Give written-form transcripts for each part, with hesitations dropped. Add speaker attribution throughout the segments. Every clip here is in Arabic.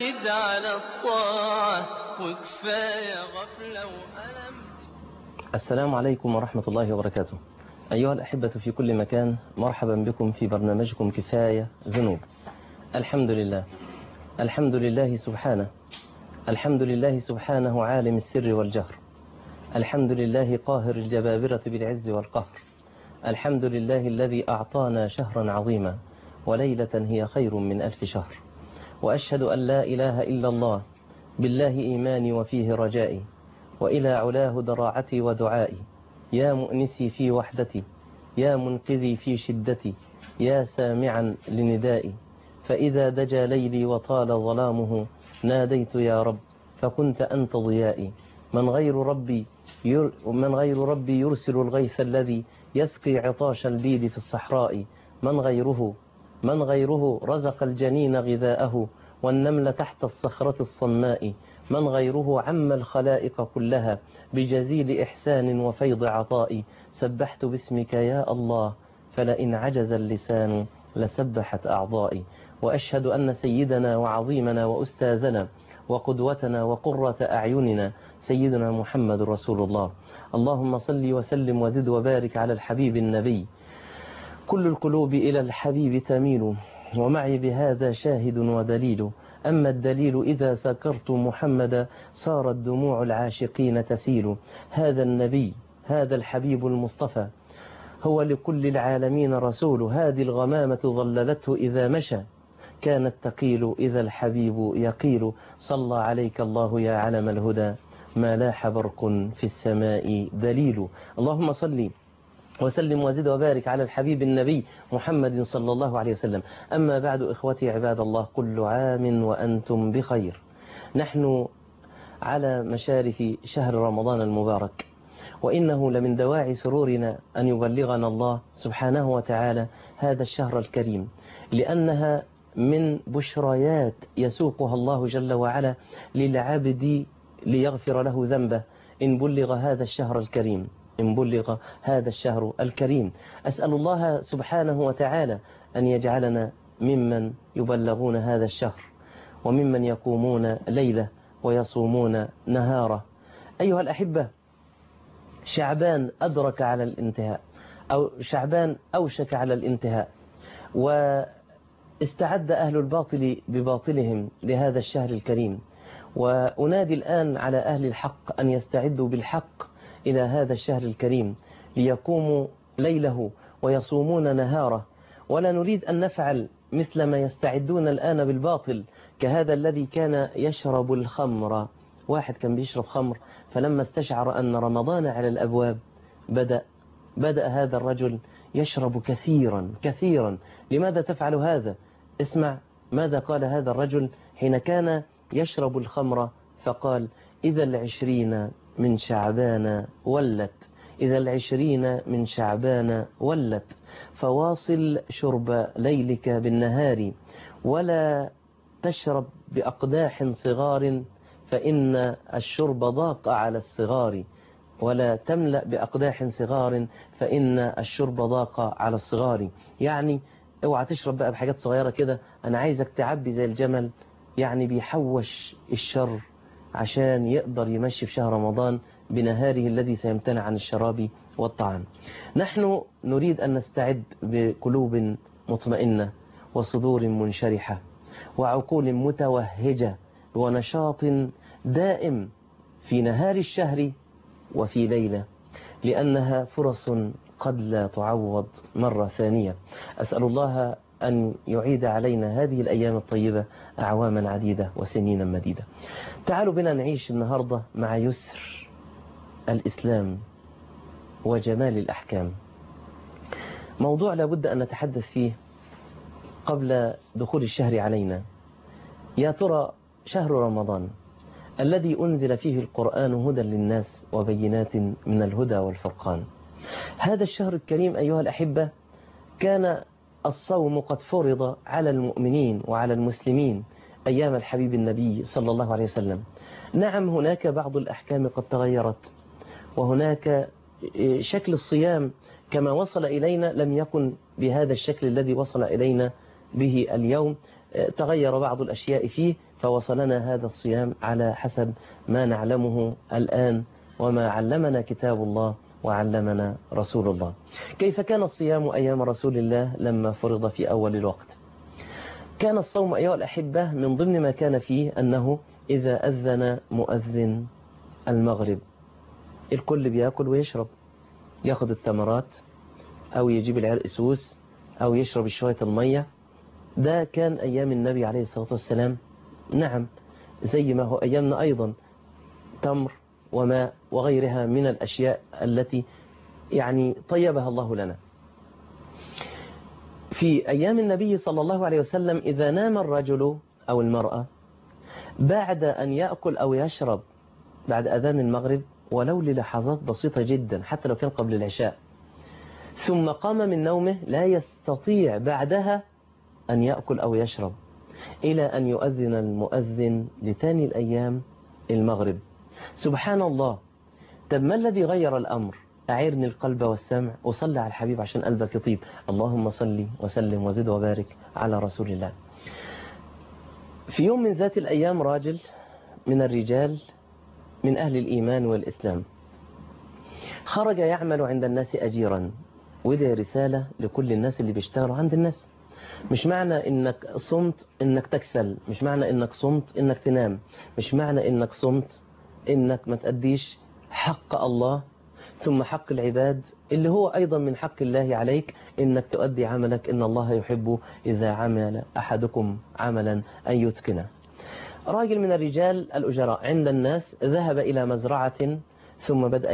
Speaker 1: على الطاعة وكفاية غفلة وألم.
Speaker 2: السلام عليكم ورحمة الله وبركاته. أيها الأحبة في كل مكان، مرحبا بكم في برنامجكم كفاية ذنوب. الحمد لله، الحمد لله سبحانه، الحمد لله سبحانه عالم السر والجهر، الحمد لله قاهر الجبابرة بالعز والقهر، الحمد لله الذي أعطانا شهرا عظيما وليلة هي خير من 1000 شهر. وأشهد أن لا إله إلا الله، بالله إيماني وفيه رجائي، وإلى علاه ضراعتي ودعائي. يا مؤنسي في وحدتي، يا منقذي في شدتي، يا سامعا لندائي. فإذا دجى ليلي وطال ظلامه ناديت يا رب فكنت أنت ضيائي. من غير ربي يرسل الغيث الذي يسقي عطاش البيد في الصحراء. من غيره رزق الجنين غذاءه والنمل تحت الصخرة الصماء. من غيره عم الخلائق كلها بجزيل إحسان وفيض عطاء. سبحت باسمك يا الله فلئن عجز اللسان لسبحت أعضائي. وأشهد أن سيدنا وعظيمنا وأستاذنا وقدوتنا وقرة أعيننا سيدنا محمد رسول الله. اللهم صل وسلم وزد وبارك على الحبيب النبي. كل القلوب إلى الحبيب تميل، ومعي بهذا شاهد ودليل. أما الدليل إذا سكرت محمدا صارت دموع العاشقين تسيل. هذا النبي، هذا الحبيب المصطفى، هو لكل العالمين رسول. هذه الغمامة ظللته إذا مشى، كانت تقيل إذا الحبيب يقيل. صلى عليك الله يا علم الهدى، ما لاح برق في السماء دليل. اللهم صل وسلم وزد وبارك على الحبيب النبي محمد صلى الله عليه وسلم. أما بعد، إخوتي عباد الله، كل عام وأنتم بخير. نحن على مشارف شهر رمضان المبارك، وإنه لمن دواعي سرورنا أن يبلغنا الله سبحانه وتعالى هذا الشهر الكريم، لأنها من بشريات يسوقها الله جل وعلا للعبد ليغفر له ذنبه إن بلغ هذا الشهر الكريم، إن بلغ هذا الشهر الكريم. أسأل الله سبحانه وتعالى أن يجعلنا ممن يبلغون هذا الشهر، وممن يقومون ليلة ويصومون نهاره. أيها الأحبة، شعبان أدرك على الانتهاء، أو شعبان أوشك على الانتهاء، واستعد أهل الباطل بباطلهم لهذا الشهر الكريم. وأنادي الآن على أهل الحق أن يستعدوا بالحق إلى هذا الشهر الكريم ليقوموا ليله ويصومون نهاره. ولا نريد أن نفعل مثل ما يستعدون الآن بالباطل، كهذا الذي كان يشرب الخمر. واحد كان بيشرب خمر، فلما استشعر أن رمضان على الأبواب بدأ هذا الرجل يشرب كثيرا كثيرا. لماذا تفعل هذا؟ اسمع ماذا قال هذا الرجل حين كان يشرب الخمر، فقال: إذا 20 من شعبان ولت، إذا 20 من شعبان ولت، فواصل شرب ليلك بالنهار، ولا تشرب بأقداح صغار فإن الشرب ضاق على الصغار، ولا تملأ بأقداح صغار فإن الشرب ضاق على الصغار. يعني اوعى تشرب بقى بحاجات صغيرة كده، أنا عايزك تعبي زي الجمل، يعني بيحوش الشر عشان يقدر يمشي في شهر رمضان بنهاره الذي سيمتنع عن الشراب والطعام. نحن نريد أن نستعد بقلوب مطمئنة وصدور منشرحة وعقول متوهجة ونشاط دائم في نهار الشهر وفي ليلة، لأنها فرص قد لا تعوض مرة ثانية. أسأل الله أن يعيد علينا هذه الأيام الطيبة أعواما عديدة وسنين مديدة. تعالوا بنا نعيش النهاردة مع يسر الإسلام وجمال الأحكام. موضوع لابد أن نتحدث فيه قبل دخول الشهر علينا. يا ترى شهر رمضان الذي أنزل فيه القرآن هدى للناس وبينات من الهدى والفرقان، هذا الشهر الكريم أيها الأحبة كان الصوم قد فرض على المؤمنين وعلى المسلمين أيام الحبيب النبي صلى الله عليه وسلم. نعم، هناك بعض الأحكام قد تغيرت، وهناك شكل الصيام كما وصل إلينا لم يكن بهذا الشكل الذي وصل إلينا به اليوم، تغير بعض الأشياء فيه، فوصلنا هذا الصيام على حسب ما نعلمه الآن وما علمنا كتاب الله وعلمنا رسول الله. كيف كان الصيام أيام رسول الله لما فرض في أول الوقت؟ كان الصوم أيها الأحبة من ضمن ما كان فيه أنه إذا أذن مؤذن المغرب الكل بيأكل ويشرب، ياخد التمرات أو يجيب العرق سوس أو يشرب شوية المية. ده كان أيام النبي عليه الصلاة والسلام. نعم، زي ما هو أيامنا أيضا، تمر وماء وغيرها من الأشياء التي يعني طيبها الله لنا. في أيام النبي صلى الله عليه وسلم إذا نام الرجل أو المرأة بعد أن يأكل أو يشرب بعد أذان المغرب ولو للحظات بسيطة جدا حتى لو كان قبل العشاء، ثم قام من نومه، لا يستطيع بعدها أن يأكل أو يشرب إلى أن يؤذن المؤذن لتاني الأيام المغرب. سبحان الله. طب ما الذي غير الأمر؟ أعيرني القلب والسمع وصلي على الحبيب عشان قلبك يطيب. اللهم صل وسلم وزد وبارك على رسول الله. في يوم من ذات الأيام راجل من الرجال من أهل الإيمان والإسلام خرج يعمل عند الناس أجيرا، وده رسالة لكل الناس اللي بيشتغلوا عند الناس. مش معنى إنك صمت إنك تكسل، مش معنى إنك صمت إنك تنام، مش معنى إنك صمت إنك ما تأديش حق الله ثم حق العباد اللي هو أيضا من حق الله عليك، إنك تؤدي عملك. إن الله يحب إذا عمل أحدكم عملا أن يتقنه. راجل من الرجال الأجراء عند الناس ذهب إلى مزرعة ثم بدأ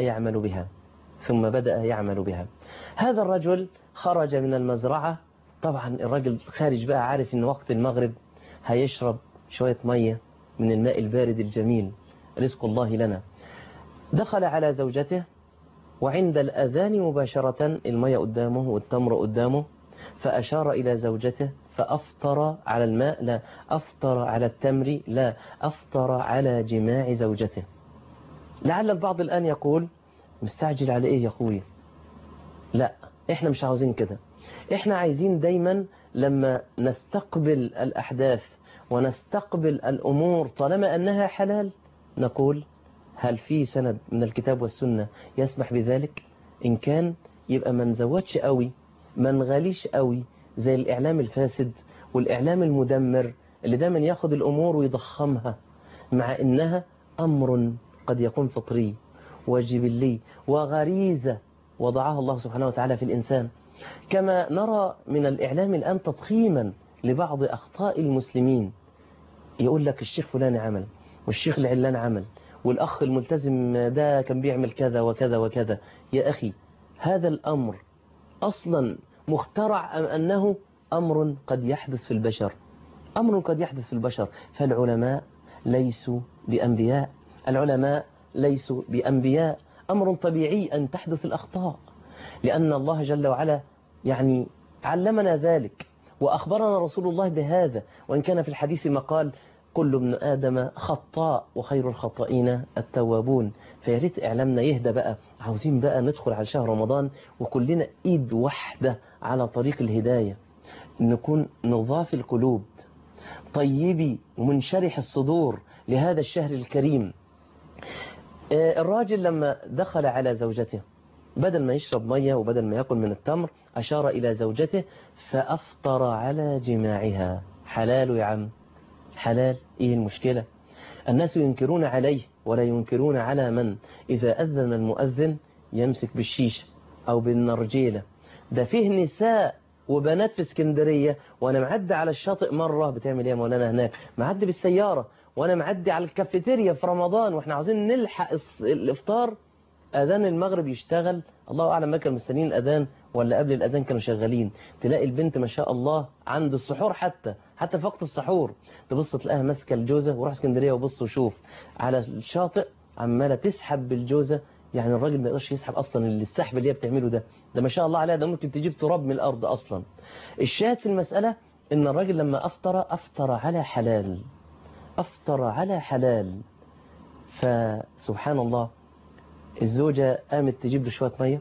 Speaker 2: يعمل بها. هذا الرجل خرج من المزرعة، طبعا الرجل خارج بقى عارف إن وقت المغرب هيشرب شوية مية من الماء البارد الجميل، رزق الله لنا. دخل على زوجته وعند الأذان مباشرة المية قدامه والتمر قدامه، فأشار إلى زوجته فأفطر على الماء، لا أفطر على التمر، لا أفطر على جماع زوجته. لعل البعض الآن يقول مستعجل على إيه يا أخوي؟ لا، إحنا مش عاوزين كده. إحنا عايزين دايما لما نستقبل الأحداث ونستقبل الأمور طالما أنها حلال نقول هل في سند من الكتاب والسنة يسمح بذلك؟ إن كان يبقى ما نزودش قوي، ما نغاليش قوي زي الإعلام الفاسد والإعلام المدمر اللي دايما ياخد الأمور ويضخمها، مع إنها أمر قد يكون فطري وجبلي وغريزة وضعها الله سبحانه وتعالى في الإنسان. كما نرى من الإعلام الآن تضخيما لبعض أخطاء المسلمين، يقول لك الشيخ فلان عمل والشيخ العلان عمل والأخ الملتزم ده كان بيعمل كذا وكذا وكذا. يا أخي، هذا الأمر أصلا مخترع أم أنه أمر قد يحدث في البشر؟ أمر قد يحدث في البشر. فالعلماء ليسوا بأنبياء، العلماء ليسوا بأنبياء. أمر طبيعي أن تحدث الأخطاء، لأن الله جل وعلا يعني علمنا ذلك وأخبرنا رسول الله بهذا، وإن كان في الحديث ما قال كل ابن آدم خطاء وخير الخطائين التوابون. فياريت إعلامنا يهدى بقى. عاوزين بقى ندخل على شهر رمضان وكلنا إيد واحدة على طريق الهداية، نكون نضاف القلوب، طيبي ومنشرح الصدور لهذا الشهر الكريم. الراجل لما دخل على زوجته بدل ما يشرب مية وبدل ما يأكل من التمر أشار إلى زوجته فأفطر على جماعها. حلال يا عم، حلال. إيه المشكلة؟ الناس ينكرون عليه ولا ينكرون على من إذا أذن المؤذن يمسك بالشيشة أو بالنرجيلة. ده فيه نساء وبنات في اسكندرية وأنا معدي على الشاطئ مرة، بتعمل إيه يا مولانا هناك؟ معدي بالسيارة وأنا معدي على الكافيتيريا في رمضان وإحنا عاوزين نلحق الإفطار، أذان المغرب يشتغل، الله أعلم ما كانوا مستنيين الأذان ولا قبل الأذان كانوا شغالين. تلاقي البنت ما شاء الله عند السحور، حتى في وقت السحور تبص تلاقيها ماسكة الجوزة. وروح اسكندرية وبص وشوف على الشاطئ عمالة تسحب بالجوزة. يعني الراجل ما يقدرش يسحب أصلا، اللي السحب اللي هي بتعمله ده ما شاء الله عليها، ده ممكن تجيب تراب من الأرض أصلا. الشاهد في المسألة إن الراجل لما أفطر على حلال، أفطر على حلال. فسبحان الله، الزوجة قامت تجيب له شوية مية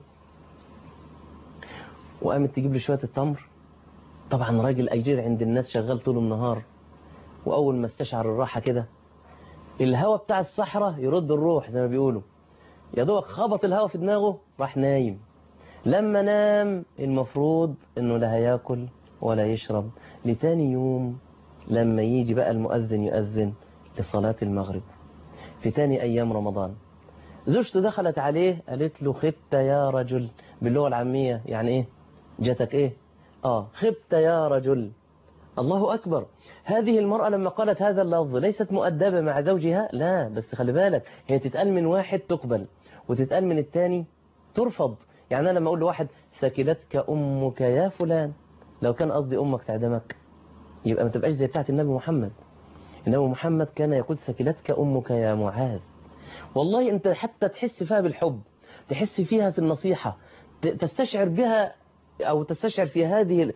Speaker 2: وقامت تجيب له شوية التمر. طبعا راجل أجير عند الناس شغال طول النهار، وأول ما استشعر الراحة كده الهواء بتاع الصحراء يرد الروح زي ما بيقولوا، يا دوبك خبط الهواء في دماغه راح نايم. لما نام المفروض انه لا هياكل ولا يشرب لتاني يوم لما يجي بقى المؤذن يؤذن لصلاة المغرب في تاني أيام رمضان. زوجته دخلت عليه قالت له خبت يا رجل، باللغة العامية يعني ايه؟ جاتك ايه؟ خبت يا رجل. الله أكبر. هذه المرأة لما قالت هذا اللفظ ليست مؤدبة مع زوجها، لا، بس خلي بالك هي تتقال من واحد تقبل وتتقال من التاني ترفض. يعني أنا لما أقول لواحد ثكلتك أمك يا فلان، لو كان قصدي أمك تعدمك يبقى ما تبقاش زي بتاعت النبي محمد. النبي محمد كان يقول ثكلتك أمك يا معاذ. والله أنت حتى تحس فيها بالحب، تحس فيها في النصيحة، تستشعر بها أو تستشعر في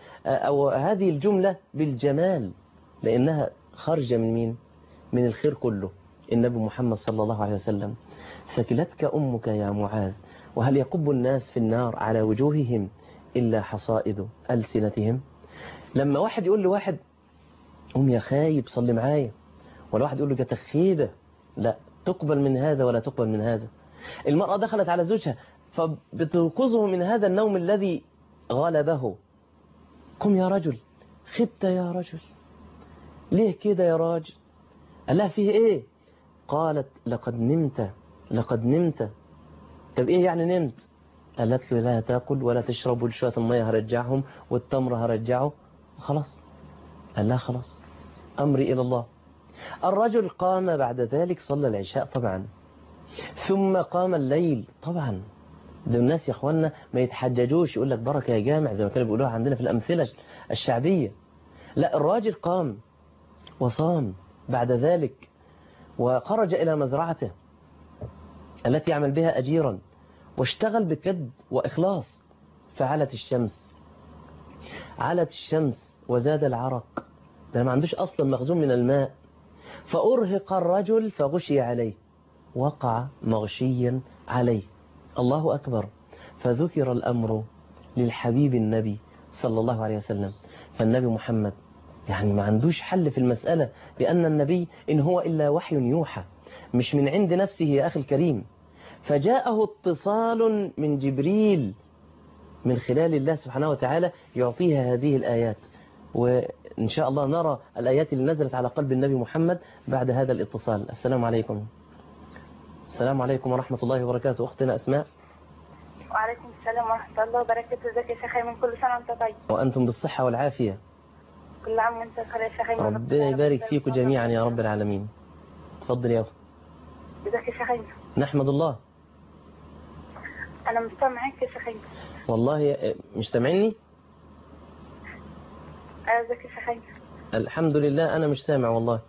Speaker 2: هذه الجملة بالجمال، لأنها خارجة من مين؟ من الخير كله، النبي محمد صلى الله عليه وسلم. ثكلتك أمك يا معاذ، وهل يكب الناس في النار على وجوههم إلا حصائد ألسنتهم. لما واحد يقول لواحد قوم يا خايب صلي معايا، ولا واحد يقول له تخيبة، لا تقبل من هذا ولا تقبل من هذا. المرأة دخلت على زوجها فبتوقظه من هذا النوم الذي غلبه. قم يا رجل، خبت يا رجل، ليه كده يا راجل؟ قال لها فيه ايه؟ قالت لقد نمت، لقد نمت. طب ايه يعني نمت؟ قالت له لا تاكل ولا تشرب، وشوية المية هرجعهم والتمر هرجعه خلاص. قال لها خلاص أمري إلى الله. الرجل قام بعد ذلك صلى العشاء طبعا، ثم قام الليل طبعا. ده الناس يا اخوانا ما يتحججوش يقول لك بركة يا جامع زي ما كانوا بيقولوها عندنا في الأمثلة الشعبية. لا، الراجل قام وصام بعد ذلك وخرج إلى مزرعته التي يعمل بها أجيرا، واشتغل بكد وإخلاص. فعلت الشمس، علت الشمس وزاد العرق، ده ما عندوش أصلا مخزون من الماء. فأرهق الرجل فغشي عليه، وقع مغشيا عليه. الله أكبر. فذكر الأمر للحبيب النبي صلى الله عليه وسلم. فالنبي محمد يعني ما عندوش حل في المسألة، لأن النبي إن هو إلا وحي يوحى، مش من عند نفسه يا أخي الكريم. فجاءه اتصال من جبريل من خلال الله سبحانه وتعالى يعطيها هذه الآيات، وإن شاء الله نرى الآيات اللي نزلت على قلب النبي محمد بعد هذا الاتصال. السلام عليكم. السلام عليكم ورحمة الله وبركاته. أختنا أسماء.
Speaker 3: وعليكم السلام ورحمة الله وبركاته. ازيك يا شيخ أيمن؟ كل سنة وانت طيب.
Speaker 2: وأنتم بالصحة والعافية.
Speaker 3: كل عام وانت بخير يا شيخ أيمن.
Speaker 2: ربنا يبارك فيكم جميعا يا رب العالمين. تفضل يا أخي.
Speaker 3: ازيك يا شيخ أيمن؟
Speaker 2: نحمد الله.
Speaker 3: أنا مستمعك يا شيخ أيمن.
Speaker 2: والله مش سامعني؟
Speaker 3: ازيك يا شيخ أيمن؟
Speaker 2: الحمد لله أنا مش سامع والله.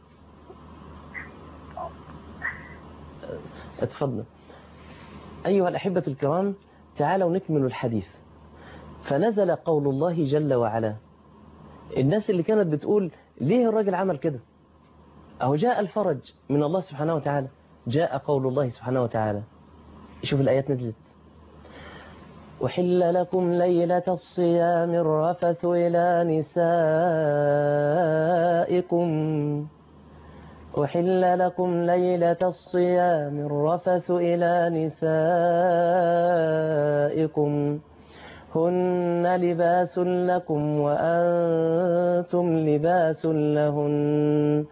Speaker 2: اتفضل. أيها الأحبة الكرام، تعالوا نكمل الحديث. فنزل قول الله جل وعلا. الناس اللي كانت بتقول ليه الراجل عمل كده، أو جاء الفرج من الله سبحانه وتعالى، جاء قول الله سبحانه وتعالى. شوف الآيات نزلت: أحل لكم ليلة الصيام الرفث إلى نسائكم. أحل لكم ليلة الصيام الرفث إلى نسائكم هن لباس لكم وأنتم لباس لهن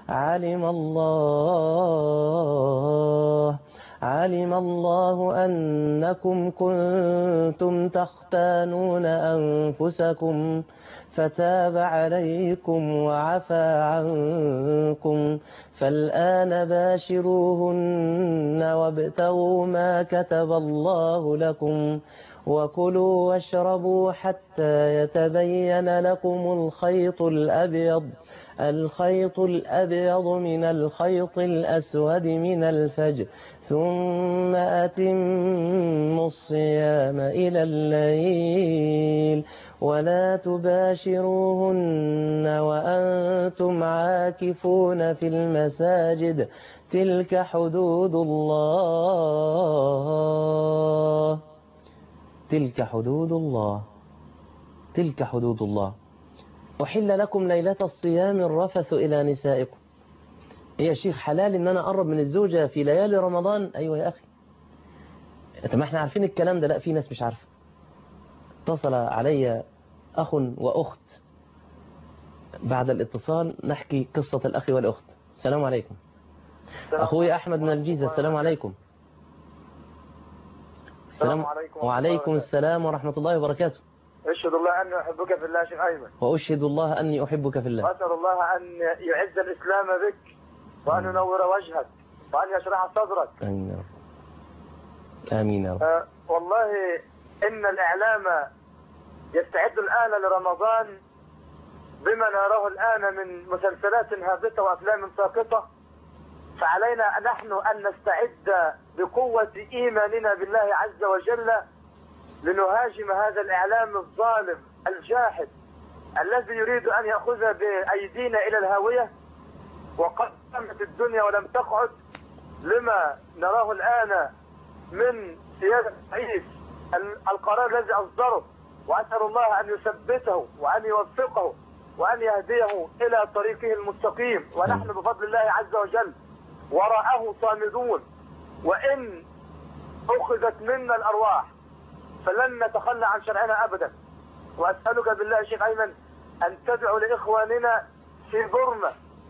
Speaker 2: علم الله أنكم كنتم تختانون أنفسكم فتاب عليكم وعفى عنكم فالآن باشروهن وابتغوا ما كتب الله لكم وكلوا واشربوا حتى يتبين لكم الخيط الأبيض من الخيط الأسود من الفجر ثم أتموا الصيام إلى الليل ولا تباشروهن وأنتم عاكفون في المساجد تلك حدود الله تلك حدود الله. أحل لكم ليلة الصيام الرفث إلى نسائكم. إيه يا شيخ حلال إن أنا أقرب من الزوجة في ليالي رمضان؟ أيوة يا أخي. طب ما احنا عارفين الكلام ده. لا، في ناس مش عارفة. اتصل علي أخ وأخت، بعد الاتصال نحكي قصة الأخ والأخت. السلام عليكم. أخوي أحمد من الجيزة. السلام عليكم.
Speaker 4: السلام عليكم.
Speaker 2: وعليكم السلام ورحمة الله وبركاته.
Speaker 4: أشهد الله أني أحبك في الله شيخ أيمن.
Speaker 2: وأشهد الله أني أحبك في الله.
Speaker 4: وأسأل الله أن يعز الإسلام بك، وأن ينور وجهك، وأن يشرح صدرك.
Speaker 2: آمين يا رب. آمين يا رب.
Speaker 4: والله إن الإعلام يستعد الآن لرمضان بما نراه الآن من مسلسلات هابطة وأفلام ساقطة، فعلينا نحن أن نستعد بقوة إيماننا بالله عز وجل لنهاجم هذا الإعلام الظالم الجاحد الذي يريد أن يأخذ بأيدينا إلى الهاوية. وقد قامت الدنيا ولم تقعد لما نراه الآن من سيادة الرئيس، القرار الذي أصدره، وأسأل الله أن يثبته وأن يوفقه وأن يهديه إلى طريقه المستقيم، ونحن بفضل الله عز وجل وراءه صامدون. وإن أخذت منا الأرواح فلن نتخلى عن شرعنا أبدا. وأسألك بالله شيخ أيمن أن تدعو لإخواننا في بورما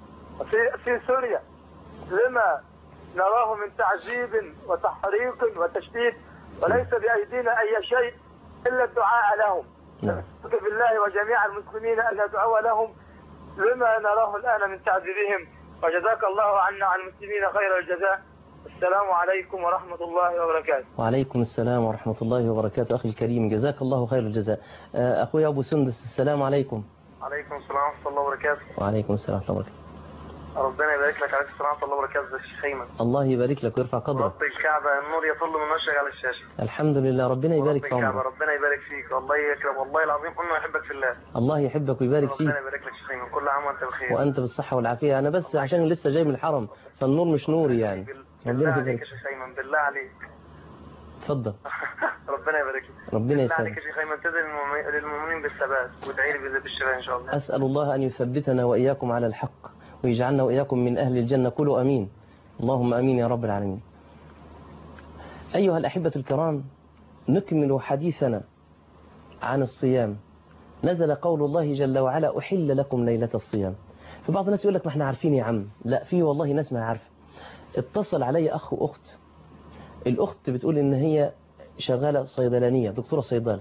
Speaker 4: في سوريا لما نراه من تعذيب وتحريق وتشتيت، وليس بأيدينا أي شيء إلا الدعاء لهم. أسألك بالله وجميع المسلمين أن ندعو لهم لما نراه الآن من تعذيبهم. وجزاك الله عنا عن المسلمين خير الجزاء. السلام عليكم ورحمة الله وبركاته.
Speaker 2: وعليكم السلام ورحمة الله وبركاته. أخي الكريم جزاك الله خير الجزاء. أخوي أبو سندس السلام عليكم.
Speaker 4: عليكم السلام ورحمة الله وبركاته.
Speaker 2: وعليكم السلام ورحمة الله وبركاته.
Speaker 4: ربنا يبارك لك. عليكم السلام ورحمة الله وبركاته. الشيخ أيمن
Speaker 2: الله يبارك لك ويرفع قدرك.
Speaker 4: رب الكعبة النور يطل من وشك على الشاشة.
Speaker 2: الحمد لله. ربنا يبارك في عمرك.
Speaker 4: ربنا يبارك فيك. الله يكرم. والله العظيم أنه يحبك في الله.
Speaker 2: الله يحبك ويبارك فيك.
Speaker 4: ربنا يبارك لك شيخ أيمن. كل عام وأنت بخير.
Speaker 2: وأنت بالصحة والعافية. أنا بس عشان لسه جاي من الحرم فالنور مش نوري يعني.
Speaker 4: بالله عليك يا شيخ أيمن. بالله عليك.
Speaker 2: اتفضل.
Speaker 4: ربنا يبارك لك.
Speaker 2: ربنا
Speaker 4: بالله عليك
Speaker 2: يسلمك.
Speaker 4: يا شيخ أيمن تدعي للمؤمنين بالثبات وادعي لي بالشفاء إن شاء الله.
Speaker 2: أسأل الله أن يثبتنا وإياكم على الحق ويجعلنا وإياكم من أهل الجنة. قولوا أمين. اللهم أمين يا رب العالمين. أيها الأحبة الكرام، نكمل حديثنا عن الصيام. نزل قول الله جل وعلا أحل لكم ليلة الصيام. فبعض الناس يقول لك ما احنا عارفين يا عم. لا، في والله ناس ما عارفة. اتصل علي أخ وأخت. الأخت بتقول إن هي شغالة صيدلانية، دكتورة صيدلة،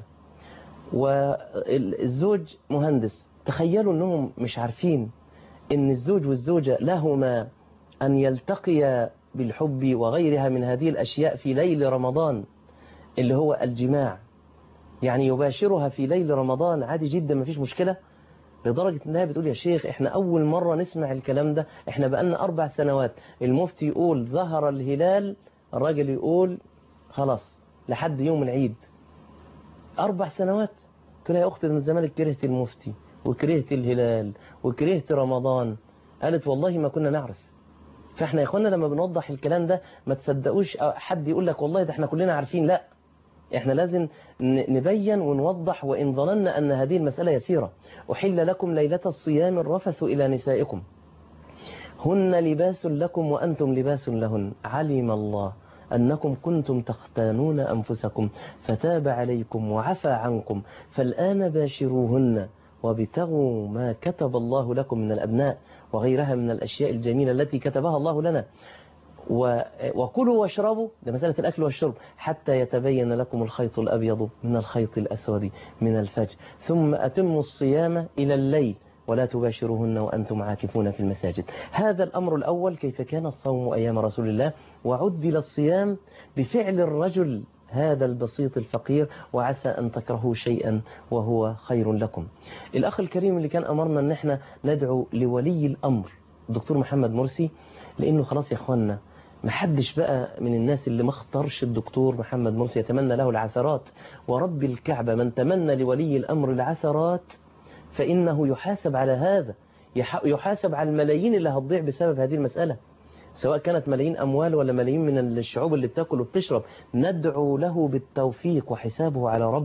Speaker 2: والزوج مهندس. تخيلوا أنهم مش عارفين إن الزوج والزوجة لهما أن يلتقيا بالحب وغيرها من هذه الأشياء في ليل رمضان اللي هو الجماع. يعني يباشرها في ليل رمضان عادي جدا، ما فيش مشكلة. لدرجة أنها بتقول يا شيخ إحنا أول مرة نسمع الكلام ده، إحنا بقالنا 4 سنوات المفتي يقول ظهر الهلال، الراجل يقول خلاص لحد يوم العيد. 4 سنوات. قلت لها يا أختي من زمان كرهت المفتي وكرهت الهلال وكرهت رمضان. قالت والله ما كنا نعرف. فإحنا يا إخوانا لما بنوضح الكلام ده ما تصدقوش حد يقول لك والله ده إحنا كلنا عارفين. لا، إحنا لازم نبين ونوضح. وإن ظننا أن هذه المسألة يسيرة. أحل لكم ليلة الصيام الرفث إلى نسائكم هن لباس لكم وأنتم لباس لهن علم الله أنكم كنتم تختانون أنفسكم فتاب عليكم وعفى عنكم فالآن باشروهن وابتغوا ما كتب الله لكم من الأبناء وغيرها من الأشياء الجميلة التي كتبها الله لنا. وكلوا واشربوا، ده مسألة الأكل والشرب، حتى يتبين لكم الخيط الأبيض من الخيط الأسود من الفجر ثم أتموا الصيام إلى الليل ولا تباشروهن وأنتم عاكفون في المساجد. هذا الأمر الأول، كيف كان الصوم أيام رسول الله. وعدل الصيام بفعل الرجل هذا البسيط الفقير، وعسى أن تكرهوا شيئا وهو خير لكم. الأخ الكريم اللي كان أمرنا أن احنا ندعو لولي الأمر الدكتور محمد مرسي، لأنه خلاص يا أخوانا محدش بقى من الناس اللي ما اختارش الدكتور محمد مرسي يتمنى له العثرات. ورب الكعبة من تمنى لولي الأمر العثرات فإنه يحاسب على هذا، يحاسب على الملايين اللي هتضيع بسبب هذه المسألة، سواء كانت ملايين أموال ولا ملايين من الشعوب اللي بتاكل وبتشرب. ندعو له بالتوفيق وحسابه على ربه.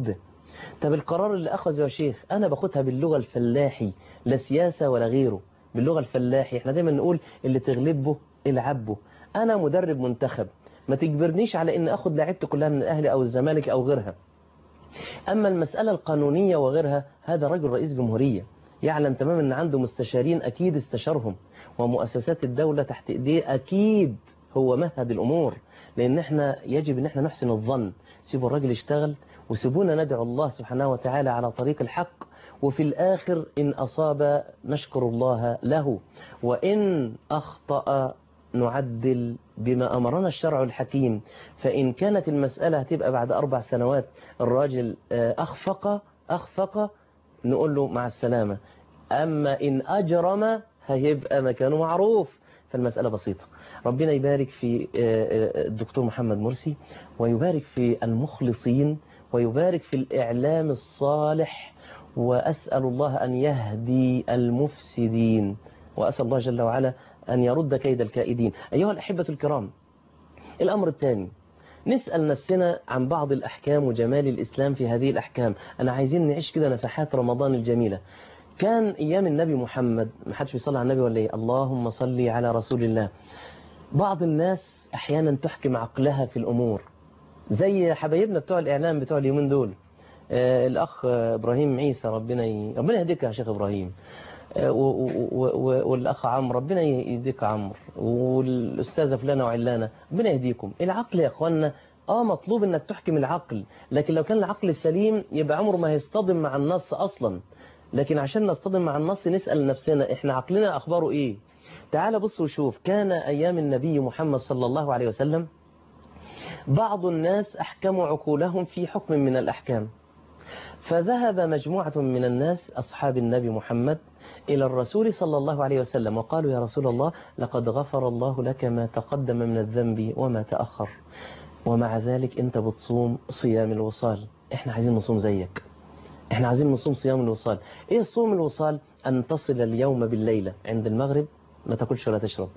Speaker 2: طب القرار اللي أخذه يا شيخ أنا باخدها باللغة الفلاحي، لا سياسة ولا غيره، باللغة الفلاحي. احنا دايما نقول اللي تغلبه العبه. أنا مدرب منتخب، ما تجبرنيش على إن أخد لعيبتي كلها من الأهلي أو الزمالك أو غيرها. أما المسألة القانونية وغيرها، هذا رجل رئيس جمهورية يعلم تماما أن عنده مستشارين أكيد استشارهم، ومؤسسات الدولة تحت إيديه أكيد هو مهد الأمور. لأن احنا يجب أن احنا نحسن الظن. سيبوا الراجل يشتغل وسيبونا ندعو الله سبحانه وتعالى على طريق الحق، وفي الآخر إن أصاب نشكر الله له، وإن أخطأ نعدل بما أمرنا الشرع الحكيم. فإن كانت المسألة هتبقى بعد 4 سنوات الراجل أخفق نقول له مع السلامة. أما إن أجرم هيبقى مكانه معروف. فالمسألة بسيطة. ربنا يبارك في الدكتور محمد مرسي، ويبارك في المخلصين، ويبارك في الإعلام الصالح، وأسأل الله أن يهدي المفسدين، وأسأل الله جل وعلا أن يرد كيد الكائدين. أيها الأحبة الكرام، الأمر الثاني نسأل نفسنا عن بعض الأحكام وجمال الإسلام في هذه الأحكام. أنا عايزين نعيش كده نفحات رمضان الجميلة. كان أيام النبي محمد، ما حدش بيصلي على النبي ولا إيه؟ اللهم صلي على رسول الله. بعض الناس أحيانا تحكم عقلها في الأمور، زي حبايبنا بتوع الإعلام بتوع اليومين دول. الأخ إبراهيم عيسى، ربنا يهديك يا شيخ إبراهيم، والأخ عمرو ربنا يهديك عمرو، والأستاذة فلانة وعلانة ربنا يهديكم. العقل يا أخوانا مطلوب أنك تحكم العقل، لكن لو كان العقل سليم يبقى عمره ما هيصطدم مع النص أصلا. لكن عشان نصطدم مع النص نسأل نفسنا إحنا عقلنا أخباره إيه. تعال بص وشوف. كان أيام النبي محمد صلى الله عليه وسلم بعض الناس أحكموا عقولهم في حكم من الأحكام، فذهب مجموعة من الناس أصحاب النبي محمد إلى الرسول صلى الله عليه وسلم وقالوا يا رسول الله لقد غفر الله لك ما تقدم من الذنب وما تأخر، ومع ذلك أنت بتصوم صيام الوصال. إحنا عايزين نصوم زيك، إحنا عايزين نصوم صيام الوصال. إيه صوم الوصال؟ أن تصل اليوم بالليلة عند المغرب ما تاكلش ولا تشرب،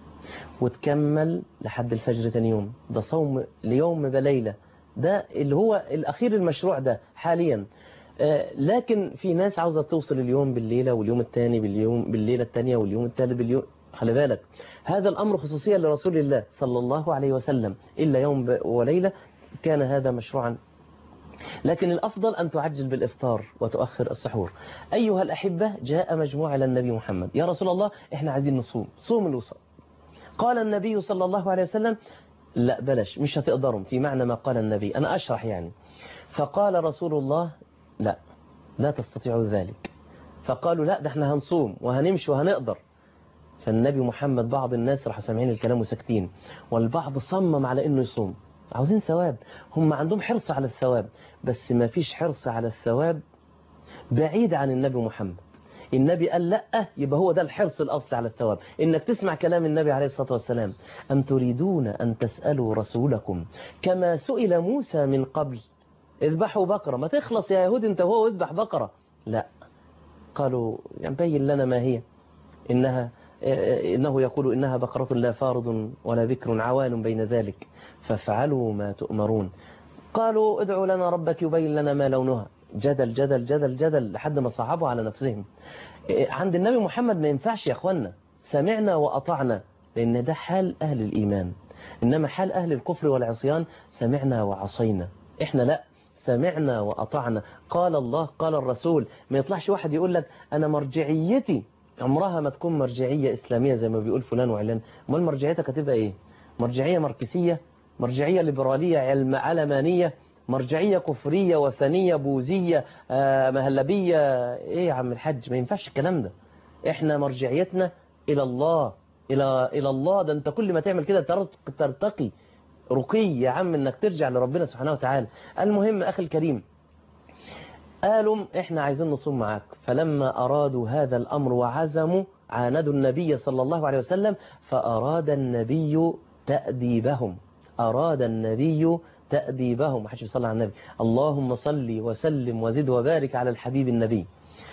Speaker 2: وتكمل لحد الفجر تاني يوم. ده صوم ليوم بليلة، ده اللي هو الأخير المشروع ده حاليا. لكن في ناس عاوزة توصل اليوم بالليلة، واليوم الثاني بالليلة الثانية، واليوم الثالث باليوم. خلي بالك هذا الأمر خصوصيا لرسول الله صلى الله عليه وسلم، إلا يوم وليلة كان هذا مشروعا. لكن الأفضل أن تعجل بالإفطار وتؤخر السحور. أيها الأحبة، جاء مجموعة إلى النبي محمد يا رسول الله إحنا عايزين نصوم صوم الوصال. قال النبي صلى الله عليه وسلم لا بلاش، مش هتقدروا. في معنى ما قال النبي، أنا أشرح يعني. فقال رسول الله لا تستطيعوا ذلك. فقالوا لا، ده احنا هنصوم وهنمشي وهنقدر. فالنبي محمد بعض الناس راح سامعين الكلام وساكتين، والبعض صمم على انه يصوم. عاوزين ثواب، هم عندهم حرص على الثواب، بس ما فيش حرص على الثواب بعيد عن النبي محمد. النبي قال لا، يبقى هو ده الحرص الأصلي على الثواب، إنك تسمع كلام النبي عليه الصلاة والسلام. أم تريدون أن تسألوا رسولكم كما سئل موسى من قبل اذبحوا بقرة؟ ما تخلص يا يهود انت وهو اذبح بقرة. لا، قالوا يعني بين لنا ما هي. إنه يقول إنها بقرة لا فارض ولا بكر عوان بين ذلك فافعلوا ما تؤمرون. قالوا ادعوا لنا ربك يبين لنا ما لونها. جدل جدل جدل جدل لحد ما صعبوا على نفسهم. عند النبي محمد ما ينفعش يا أخوانا سمعنا وأطعنا، لأن ده حال أهل الإيمان. إنما حال أهل الكفر والعصيان سمعنا وعصينا. إحنا لا، سمعنا وأطعنا. قال الله قال الرسول. ما يطلعش واحد يقول لك أنا مرجعيتي عمرها ما تكون مرجعية إسلامية زي ما بيقول فلان وعلان. امال مرجعيتك هتبقى إيه؟ مرجعية ماركسية، مرجعية ليبرالية علمانية، مرجعية كفرية وثنية بوذية مهلبية. إيه يا عم الحج؟ ما ينفعش الكلام ده. إحنا مرجعيتنا إلى الله، إلى الله. ده أنت كل ما تعمل كده ترتقي رقي يا عم، إنك ترجع لربنا سبحانه وتعالى. المهم أخي الكريم، قالوا إحنا عايزين نصوم معاك. فلما أرادوا هذا الأمر وعزموا عاندوا النبي صلى الله عليه وسلم، فأراد النبي تأديبهم. أراد النبي تأديبهم. ما حدش يصلي على النبي. اللهم صل وسلم وزد وبارك على الحبيب النبي.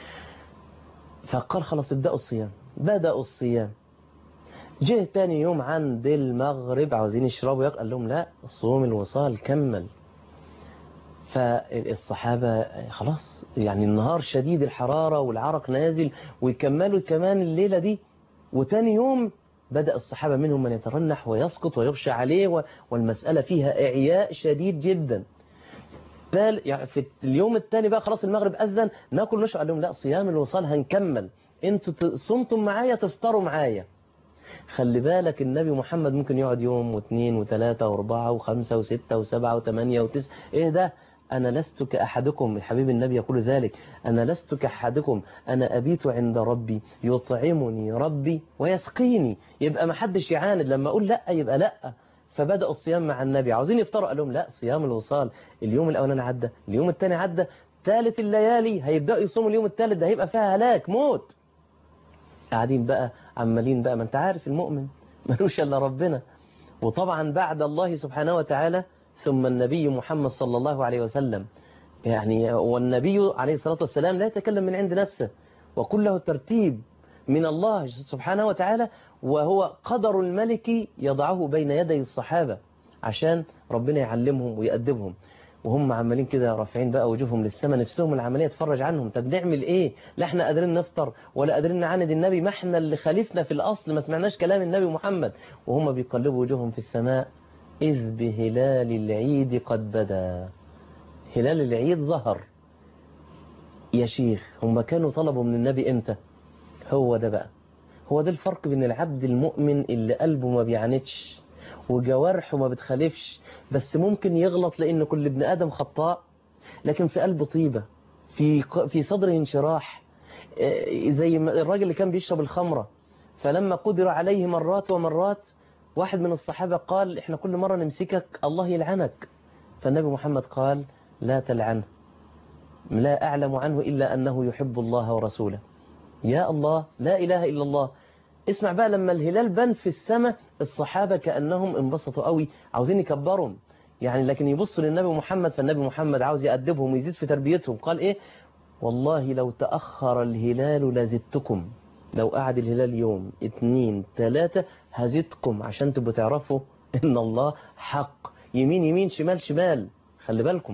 Speaker 2: فقال خلاص ابدأوا الصيام. بدأوا الصيام. جه تاني يوم عند المغرب عاوزين يشربوا قال لهم لا، صوم الوصال كمل. فالصحابة خلاص يعني النهار شديد الحرارة والعرق نازل، ويكملوا كمان الليلة دي، وتاني يوم بدأ الصحابة منهم من يترنح ويسقط ويغشى عليه، والمسألة فيها إعياء شديد جدا. يعني في اليوم الثاني بقى خلاص المغرب أذن، ناكل نشرب. قال لهم لا، صيام الوصال هنكمل، انتوا صمتم معايا تفطروا معايا. خلي بالك النبي محمد ممكن يقعد يوم واثنين وثلاثة واربعة وخمسة وستة وسبعة وثمانية وتسعة. ايه ده؟ أنا لست كأحدكم، الحبيب النبي يقول ذلك، أنا لست كأحدكم، أنا أبيت عند ربي يطعمني ربي ويسقيني. يبقى ما حدش يعاند، لما أقول لا يبقى لا. فبدأوا الصيام مع النبي، عاوزين يفطروا، قال لهم لا، صيام الوصال. اليوم الأولاني عدى، اليوم الثاني عدى، ثالث الليالي هيبدأوا يصوموا اليوم الثالث، ده هيبقى فيها هلاك موت. قاعدين بقى عمالين بقى، ما انت عارف المؤمن ملوش الا ربنا. وطبعا بعد الله سبحانه وتعالى ثم النبي محمد صلى الله عليه وسلم، يعني والنبي عليه الصلاة والسلام لا يتكلم من عند نفسه، وكله ترتيب من الله سبحانه وتعالى، وهو قدر الملك يضعه بين يدي الصحابة عشان ربنا يعلمهم ويأدبهم. وهم عمالين كده رافعين بقى وجوههم للسماء، نفسهم العملية تفرج عنهم. طب نعمل ايه؟ لا احنا قادرين نفطر ولا قادرين نعاند النبي، ما احنا اللي خالفنا في الأصل، ما سمعناش كلام النبي محمد. وهم بيقلبوا وجوههم في السماء، إذ بهلال العيد قد بدا. هلال العيد ظهر. يا شيخ هم كانوا طلبوا من النبي امتى؟ هو ده بقى، هو ده الفرق بين العبد المؤمن اللي قلبه ما بيعاندش وجوارحه ما بتخالفش، بس ممكن يغلط لأن كل ابن آدم خطاء، لكن في قلبه طيبة، في صدره انشراح. زي الراجل اللي كان بيشرب الخمرة، فلما قدر عليه مرات ومرات، واحد من الصحابة قال احنا كل مرة نمسكك الله يلعنك. فالنبي محمد قال لا تلعنه، لا أعلم عنه إلا أنه يحب الله ورسوله. يا الله، لا إله إلا الله. اسمع بقى، لما الهلال بان في السماء، الصحابة كأنهم انبسطوا قوي، عاوزين يكبرهم يعني، لكن يبصوا للنبي محمد، فالنبي محمد عاوز يأدبهم ويزيد في تربيتهم. قال ايه؟ والله لو تأخر الهلال لزدتكم، لو قعد الهلال يوم 2 3 هزدكم، عشان تبقوا تعرفوا ان الله حق، يمين يمين شمال شمال، خلي بالكم.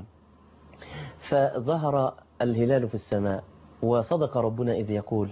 Speaker 2: فظهر الهلال في السماء، وصدق ربنا إذ يقول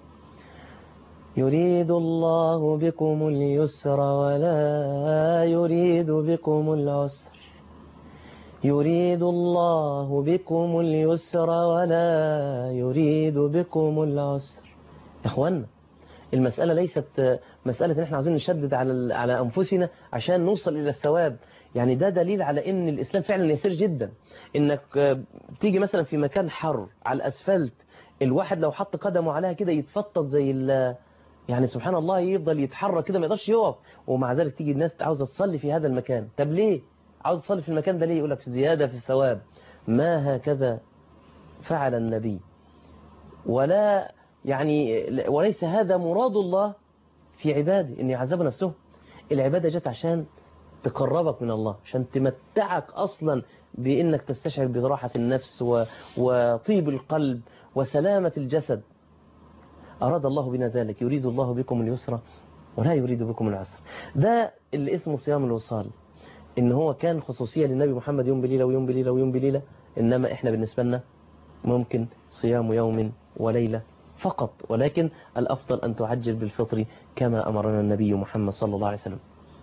Speaker 2: يريد الله بكم اليسر ولا يريد بكم العسر، يريد الله بكم اليسر ولا يريد بكم العسر. إخواننا، المسألة ليست مسألة إن احنا عايزين نشدد على أنفسنا عشان نوصل إلى الثواب. يعني ده دليل على إن الإسلام فعلا يسير جدا. إنك تيجي مثلا في مكان حر على الأسفلت، الواحد لو حط قدمه عليها كده يتفطط زي يعني سبحان الله، يفضل يتحرك كده ما يقدرش يقف. ومع ذلك تيجي الناس عاوزة تصلي في هذا المكان. طب ليه عاوز تصلي في المكان ده؟ ليه؟ يقول لك زيادة في الثواب. ما هكذا فعل النبي، ولا يعني وليس هذا مراد الله في عباده إن يعذبوا نفسهم. العبادة جت عشان تقربك من الله، عشان تمتعك أصلا بإنك تستشعر براحة النفس وطيب القلب وسلامة الجسد. أراد الله بنا ذلك، يريد الله بكم اليسر ولا يريد بكم العسر. ده اللي اسمه صيام الوصال، إن هو كان خصوصية للنبي محمد، يوم بليلة ويوم بليلة ويوم بليلة. إنما إحنا بالنسبة لنا ممكن صيام يوم وليلة فقط، ولكن الأفضل أن تعجل بالفطر كما أمرنا النبي محمد صلى الله عليه وسلم.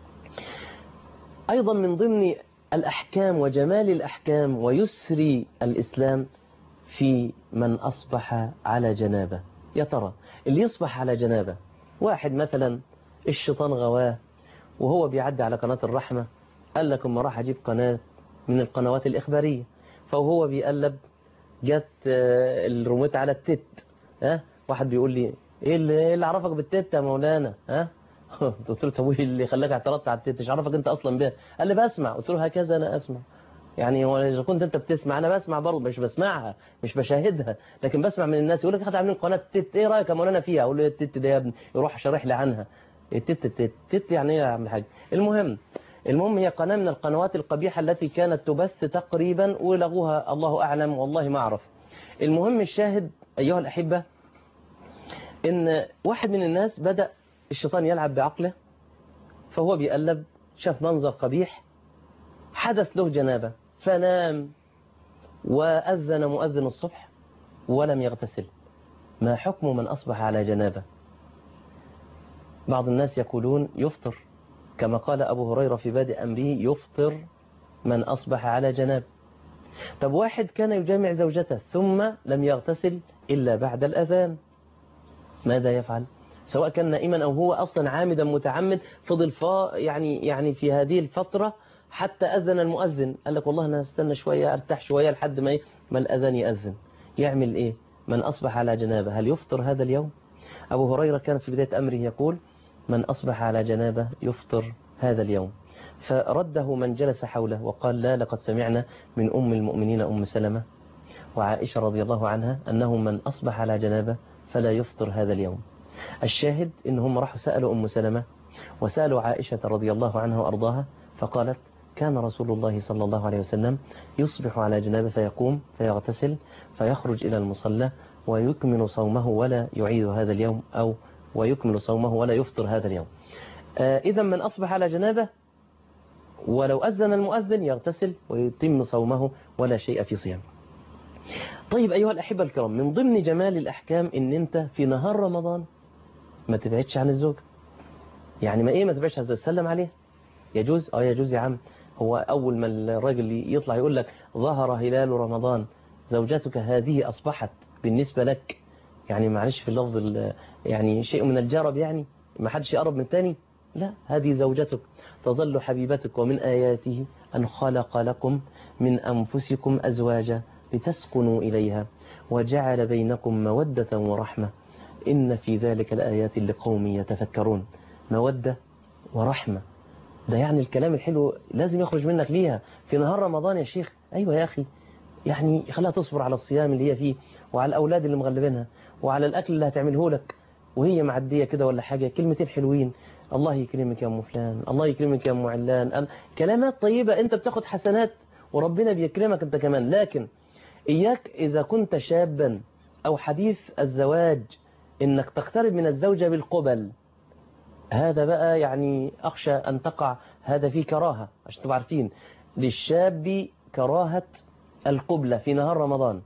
Speaker 2: أيضا من ضمن الأحكام وجمال الأحكام ويسر الإسلام في من أصبح على جنابه. يا ترى اللي يصبح على جنابه، واحد مثلا الشيطان غواه وهو بيعدي على قناة الرحمة، قال لك اما راح أجيب قناة من القنوات الإخبارية، فهو بيقلب جت الريموت على التت. واحد بيقول لي ايه اللي عرفك بالتت يا مولانا؟ قلت له طب ايه اللي خلاك اعترضت على التت؟ ايش عرفك انت اصلا بيها؟ قال لي بسمع. قلت له هكذا انا اسمع، يعني اذا كنت انت بتسمع انا بسمع برضه، مش بسمعها مش بشاهدها، لكن بسمع من الناس. يقول لك احنا عاملين قناه تت، ايه رايك يا مولانا فيها؟ اقول له التت ده يا ابني، يروح شارح لي عنها. التت يعني ايه يا عم الحاج؟ المهم هي قناه من القنوات القبيحه التي كانت تبث تقريبا، ولغوها الله اعلم والله ما اعرف. المهم الشاهد ايها الاحبه، ان واحد من الناس بدأ الشيطان يلعب بعقله، فهو بيقلب شاف منظر قبيح، حدث له جنابه، فنام وأذن مؤذن الصبح ولم يغتسل، ما حكم من أصبح على جنابة؟ بعض الناس يقولون يفطر، كما قال أبو هريرة في بادئ أمره يفطر من أصبح على جنابة. طب واحد كان يجامع زوجته ثم لم يغتسل إلا بعد الأذان، ماذا يفعل؟ سواء كان نائما أو هو أصلا عامدا متعمد، فضل يعني في هذه الفترة حتى أذن المؤذن، قال لك والله أنا استنى شوية أرتاح شوية لحد ما الأذان يأذن، يعمل إيه؟ من أصبح على جنابة هل يفطر هذا اليوم؟ أبو هريرة كان في بداية أمره يقول من أصبح على جنابة يفطر هذا اليوم، فرده من جلس حوله وقال لا، لقد سمعنا من أم المؤمنين أم سلمة وعائشة رضي الله عنها أنه من أصبح على جنابة فلا يفطر هذا اليوم. الشاهد إنهم راحوا سألوا أم سلمة وسألوا عائشة رضي الله عنها وأرضاها، فقالت كان رسول الله صلى الله عليه وسلم يصبح على جنابة فيقوم فيغتسل فيخرج إلى المصلى ويكمل صومه ولا يعيد هذا اليوم، أو ويكمل صومه ولا يفطر هذا اليوم. إذا من أصبح على جنابة ولو أذن المؤذن يغتسل ويتم صومه ولا شيء في صيام. طيب أيها الأحبة الكرام، من ضمن جمال الأحكام إن أنت في نهار رمضان ما تبعدش عن الزوج. يعني ما تبعدش عن الزوج، سلم عليه يجوز؟ يجوز يا عم. هو أول ما الراجل يطلع يقول لك ظهر هلال رمضان زوجتك هذه أصبحت بالنسبة لك، يعني معلش في اللفظ يعني شيء من الجرب، يعني ما حدش يقرب من تاني، لا، هذه زوجتك تظل حبيبتك. ومن آياته أن خلق لكم من أنفسكم أزواجا لتسكنوا إليها وجعل بينكم مودة ورحمة إن في ذلك الآيات لقوم يتفكرون. مودة ورحمة، ده يعني الكلام الحلو لازم يخرج منك ليها في نهار رمضان يا شيخ. أيوة يا أخي، يعني خليها تصبر على الصيام اللي هي فيه، وعلى الأولاد اللي مغلبينها، وعلى الأكل اللي هتعمله لك وهي معدية كده ولا حاجة، كلمتين حلوين، الله يكرمك يا أم فلان، الله يكرمك يا أم علان، كلمات طيبة أنت بتاخد حسنات وربنا بيكرمك أنت كمان. لكن إياك إذا كنت شابا أو حديث الزواج إنك تقترب من الزوجة بالقبل، هذا بقى يعني أخشى أن تقع هذا فيه كراهة. عشان تبقوا عارفين للشاب كراهة القبلة في نهار رمضان،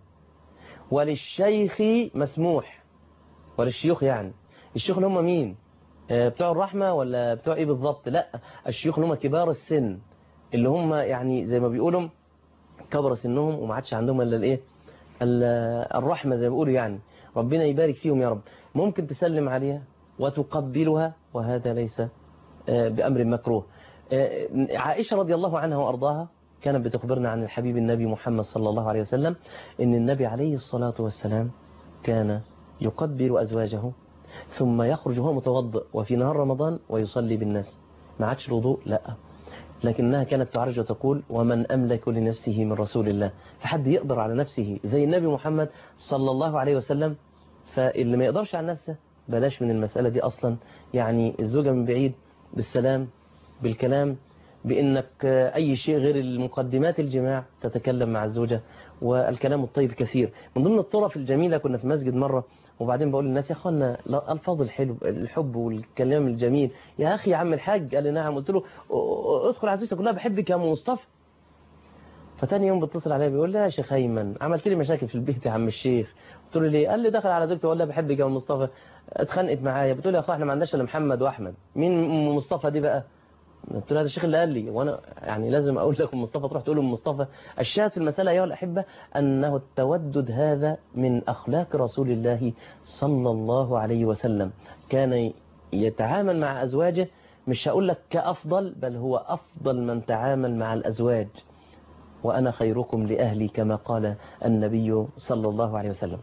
Speaker 2: وللشيخ مسموح. وللشيوخ يعني الشيوخ اللي هم مين؟ بتوع الرحمة ولا بتوع إيه بالضبط؟ لا، الشيوخ اللي هم كبار السن، اللي هم يعني زي ما بيقولوا كبر سنهم وما عادش عندهم إلا الإيه؟ الرحمة زي ما بيقولوا، يعني ربنا يبارك فيهم يا رب. ممكن تسلم عليها وتقبلها، وهذا ليس بأمر مكروه. عائشة رضي الله عنها وأرضاها كانت بتخبرنا عن الحبيب النبي محمد صلى الله عليه وسلم إن النبي عليه الصلاة والسلام كان يقبل أزواجه ثم يخرج وهو متوضئ وفي نهار رمضان ويصلي بالناس. ما عادش الوضوء، لا، لكنها كانت تعرج وتقول ومن أملك لنفسه من رسول الله. فحد يقدر على نفسه زي النبي محمد صلى الله عليه وسلم؟ فاللي ما يقدرش على نفسه بلاش من المسألة دي أصلا. يعني الزوجة من بعيد بالسلام، بالكلام، بأنك أي شيء غير المقدمات الجماع تتكلم مع الزوجة، والكلام الطيب كثير. من ضمن الطرف الجميلة كنا في مسجد مرة، وبعدين بقول للناس يا أخوانا الفاظ الحب والكلام الجميل، يا أخي يا عم الحاج، قال لي نعم. قلت له ادخل على زوجتك كلها بحبك يا أم مصطفى. فتاني يوم بيتصل عليا بيقول لي يا شيخ أيمن عملت لي مشاكل في البيت يا عم الشيخ. قلت له ليه؟ قال لي دخل على زوجته وقال لها بحبك يا أم مصطفى، اتخانقت معايا. بتقول لي يا أخو احنا ما عندناش إلا محمد وأحمد، مين أم مصطفى دي بقى؟ قلت له هذا الشيخ اللي قال لي، وانا يعني لازم اقول لك ام مصطفى تروح تقول ام مصطفى. الشاهد في المساله ايها الاحبه انه التودد هذا من اخلاق رسول الله صلى الله عليه وسلم. كان يتعامل مع ازواجه، مش هقول لك كافضل، بل هو افضل من تعامل مع الازواج. وانا خيركم لاهلي كما قال النبي صلى الله عليه وسلم.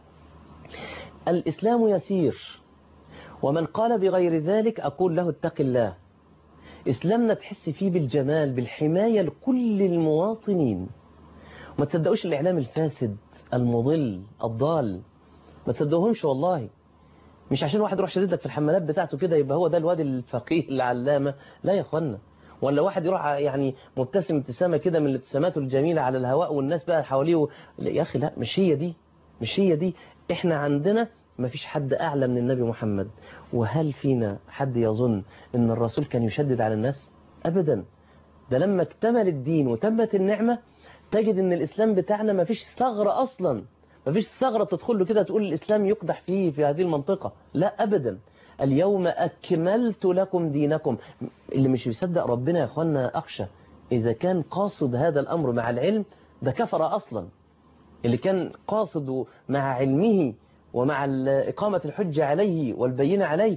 Speaker 2: الاسلام يسير، ومن قال بغير ذلك اقول له اتق الله. إسلامنا تحس فيه بالجمال، بالحماية لكل المواطنين. وما تصدقوش الإعلام الفاسد المضل الضال، ما تصدقوهمش والله. مش عشان واحد يروح شديد لك في الحملات بتاعته كده يبقى هو ده الواد الفقيه العلامة، لا يا أخوانا. ولا واحد يروح يعني مبتسم ابتسامة كده من الابتسامات الجميلة على الهواء والناس بقى حواليه، يا أخي لا، مش هي دي، مش هي دي. إحنا عندنا ما فيش حد أعلى من النبي محمد. وهل فينا حد يظن أن الرسول كان يشدد على الناس؟ أبدا. ده لما اكتمل الدين وتمت النعمة تجد ان الإسلام بتاعنا ما فيش ثغرة أصلا، ما فيش ثغرة تدخل له كده تقول الإسلام يقدح فيه في هذه المنطقة، لا أبدا. اليوم أكملت لكم دينكم. اللي مش يصدق ربنا يا أخوانا أخشى إذا كان قاصد هذا الأمر مع العلم ده كفر أصلا. اللي كان قاصد مع علمه ومع إقامة الحجة عليه والبينة عليه،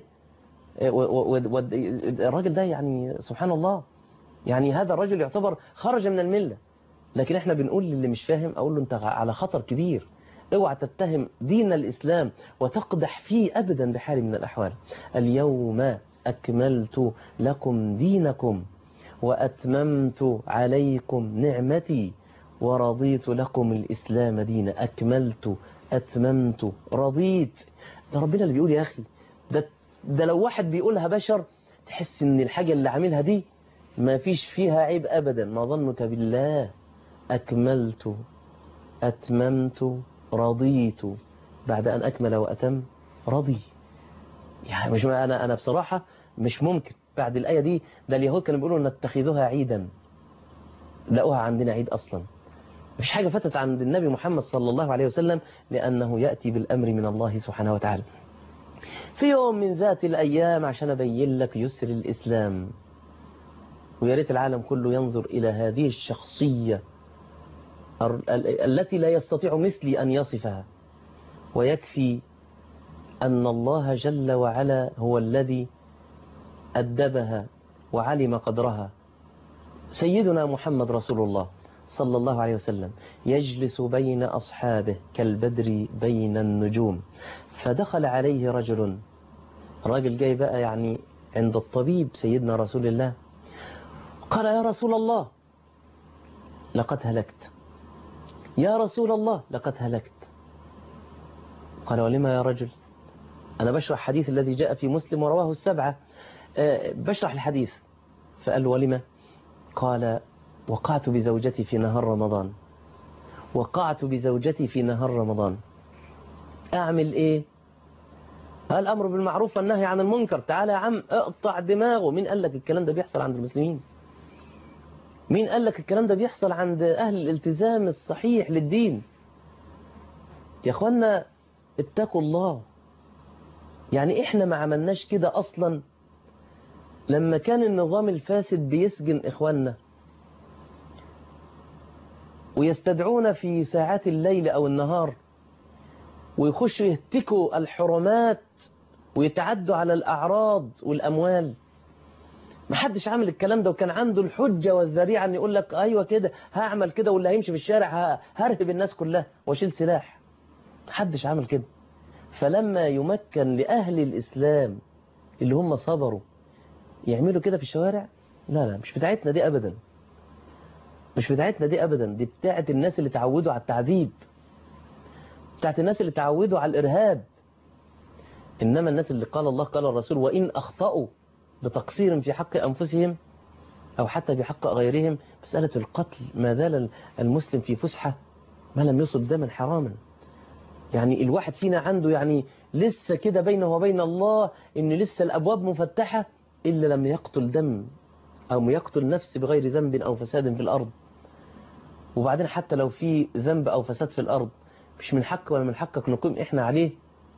Speaker 2: الراجل ده يعني سبحان الله، يعني هذا الرجل يعتبر خرج من الملة. لكن احنا بنقول للي مش فاهم، أقول له أنت على خطر كبير، اوعى تتهم دين الإسلام وتقدح فيه أبدا بحال من الأحوال. اليوم أكملت لكم دينكم وأتممت عليكم نعمتي ورضيت لكم الإسلام دينا. أكملت، أتممت، رضيت. ده ربنا اللي بيقول يا أخي. ده لو واحد بيقولها بشر تحس ان الحاجة اللي عاملها دي ما فيش فيها عيب أبدا. ما ظنك بالله؟ أكملت، أتممت، رضيت. بعد أن أكمل وأتم رضي. يعني مش أنا بصراحة مش ممكن بعد الآية دي. ده اليهود كانوا بيقولوا نتخذها عيدا، لقوها عندنا عيد أصلا. مفيش حاجة فتت عند النبي محمد صلى الله عليه وسلم، لأنه يأتي بالأمر من الله سبحانه وتعالى. في يوم من ذات الأيام عشان أبين لك يسر الإسلام، ويا ريت العالم كله ينظر إلى هذه الشخصية التي لا يستطيع مثلي أن يصفها، ويكفي أن الله جل وعلا هو الذي أدبها وعلم قدرها. سيدنا محمد رسول الله صلى الله عليه وسلم يجلس بين أصحابه كالبدر بين النجوم، فدخل عليه راجل جاي بقى يعني عند الطبيب سيدنا رسول الله، قال يا رسول الله لقد هلكت، يا رسول الله لقد هلكت. قال ولما يا رجل؟ أنا بشرح حديث الذي جاء في مسلم ورواه السبعة، بشرح الحديث. فقال ولما؟ قال وقعت بزوجتي في نهار رمضان، وقعت بزوجتي في نهار رمضان، أعمل إيه؟ الأمر بالمعروف والنهي عن المنكر. تعالى يا عم اقطع دماغه. مين قال لك الكلام ده بيحصل عند المسلمين؟ مين قال لك الكلام ده بيحصل عند أهل الالتزام الصحيح للدين؟ يا أخوانا اتقوا الله. يعني إحنا ما عملناش كده أصلا لما كان النظام الفاسد بيسجن إخواننا ويستدعون في ساعات الليل أو النهار ويخشوا يهتكوا الحرمات ويتعدوا على الأعراض والأموال. ما حدش عامل الكلام ده، وكان عنده الحجة والذريعة أن يقول لك أيوة كده هعمل كده، واللي هيمشي في الشارع هرهب الناس كلها واشيل سلاح. ما حدش عامل كده. فلما يمكن لأهل الإسلام اللي هم صبروا يعملوا كده في الشوارع، لا مش بتاعتنا دي أبدا، مش بتاعتنا دي أبدا. دي بتاعت الناس اللي تعودوا على التعذيب، بتاعت الناس اللي تعودوا على الإرهاب. إنما الناس اللي قال الله قال الرسول وإن أخطأوا بتقصير في حق أنفسهم أو حتى بحق غيرهم، مسألة القتل ما زال المسلم في فسحة ما لم يصب دما حراما. يعني الواحد فينا عنده يعني لسه كده بينه وبين الله إن لسه الأبواب مفتحة إلا لم يقتل دم أو يقتل نفس بغير ذنب أو فساد في الأرض. وبعدين حتى لو في ذنب أو فساد في الأرض مش من حق ولا من حقك نقيم إحنا عليه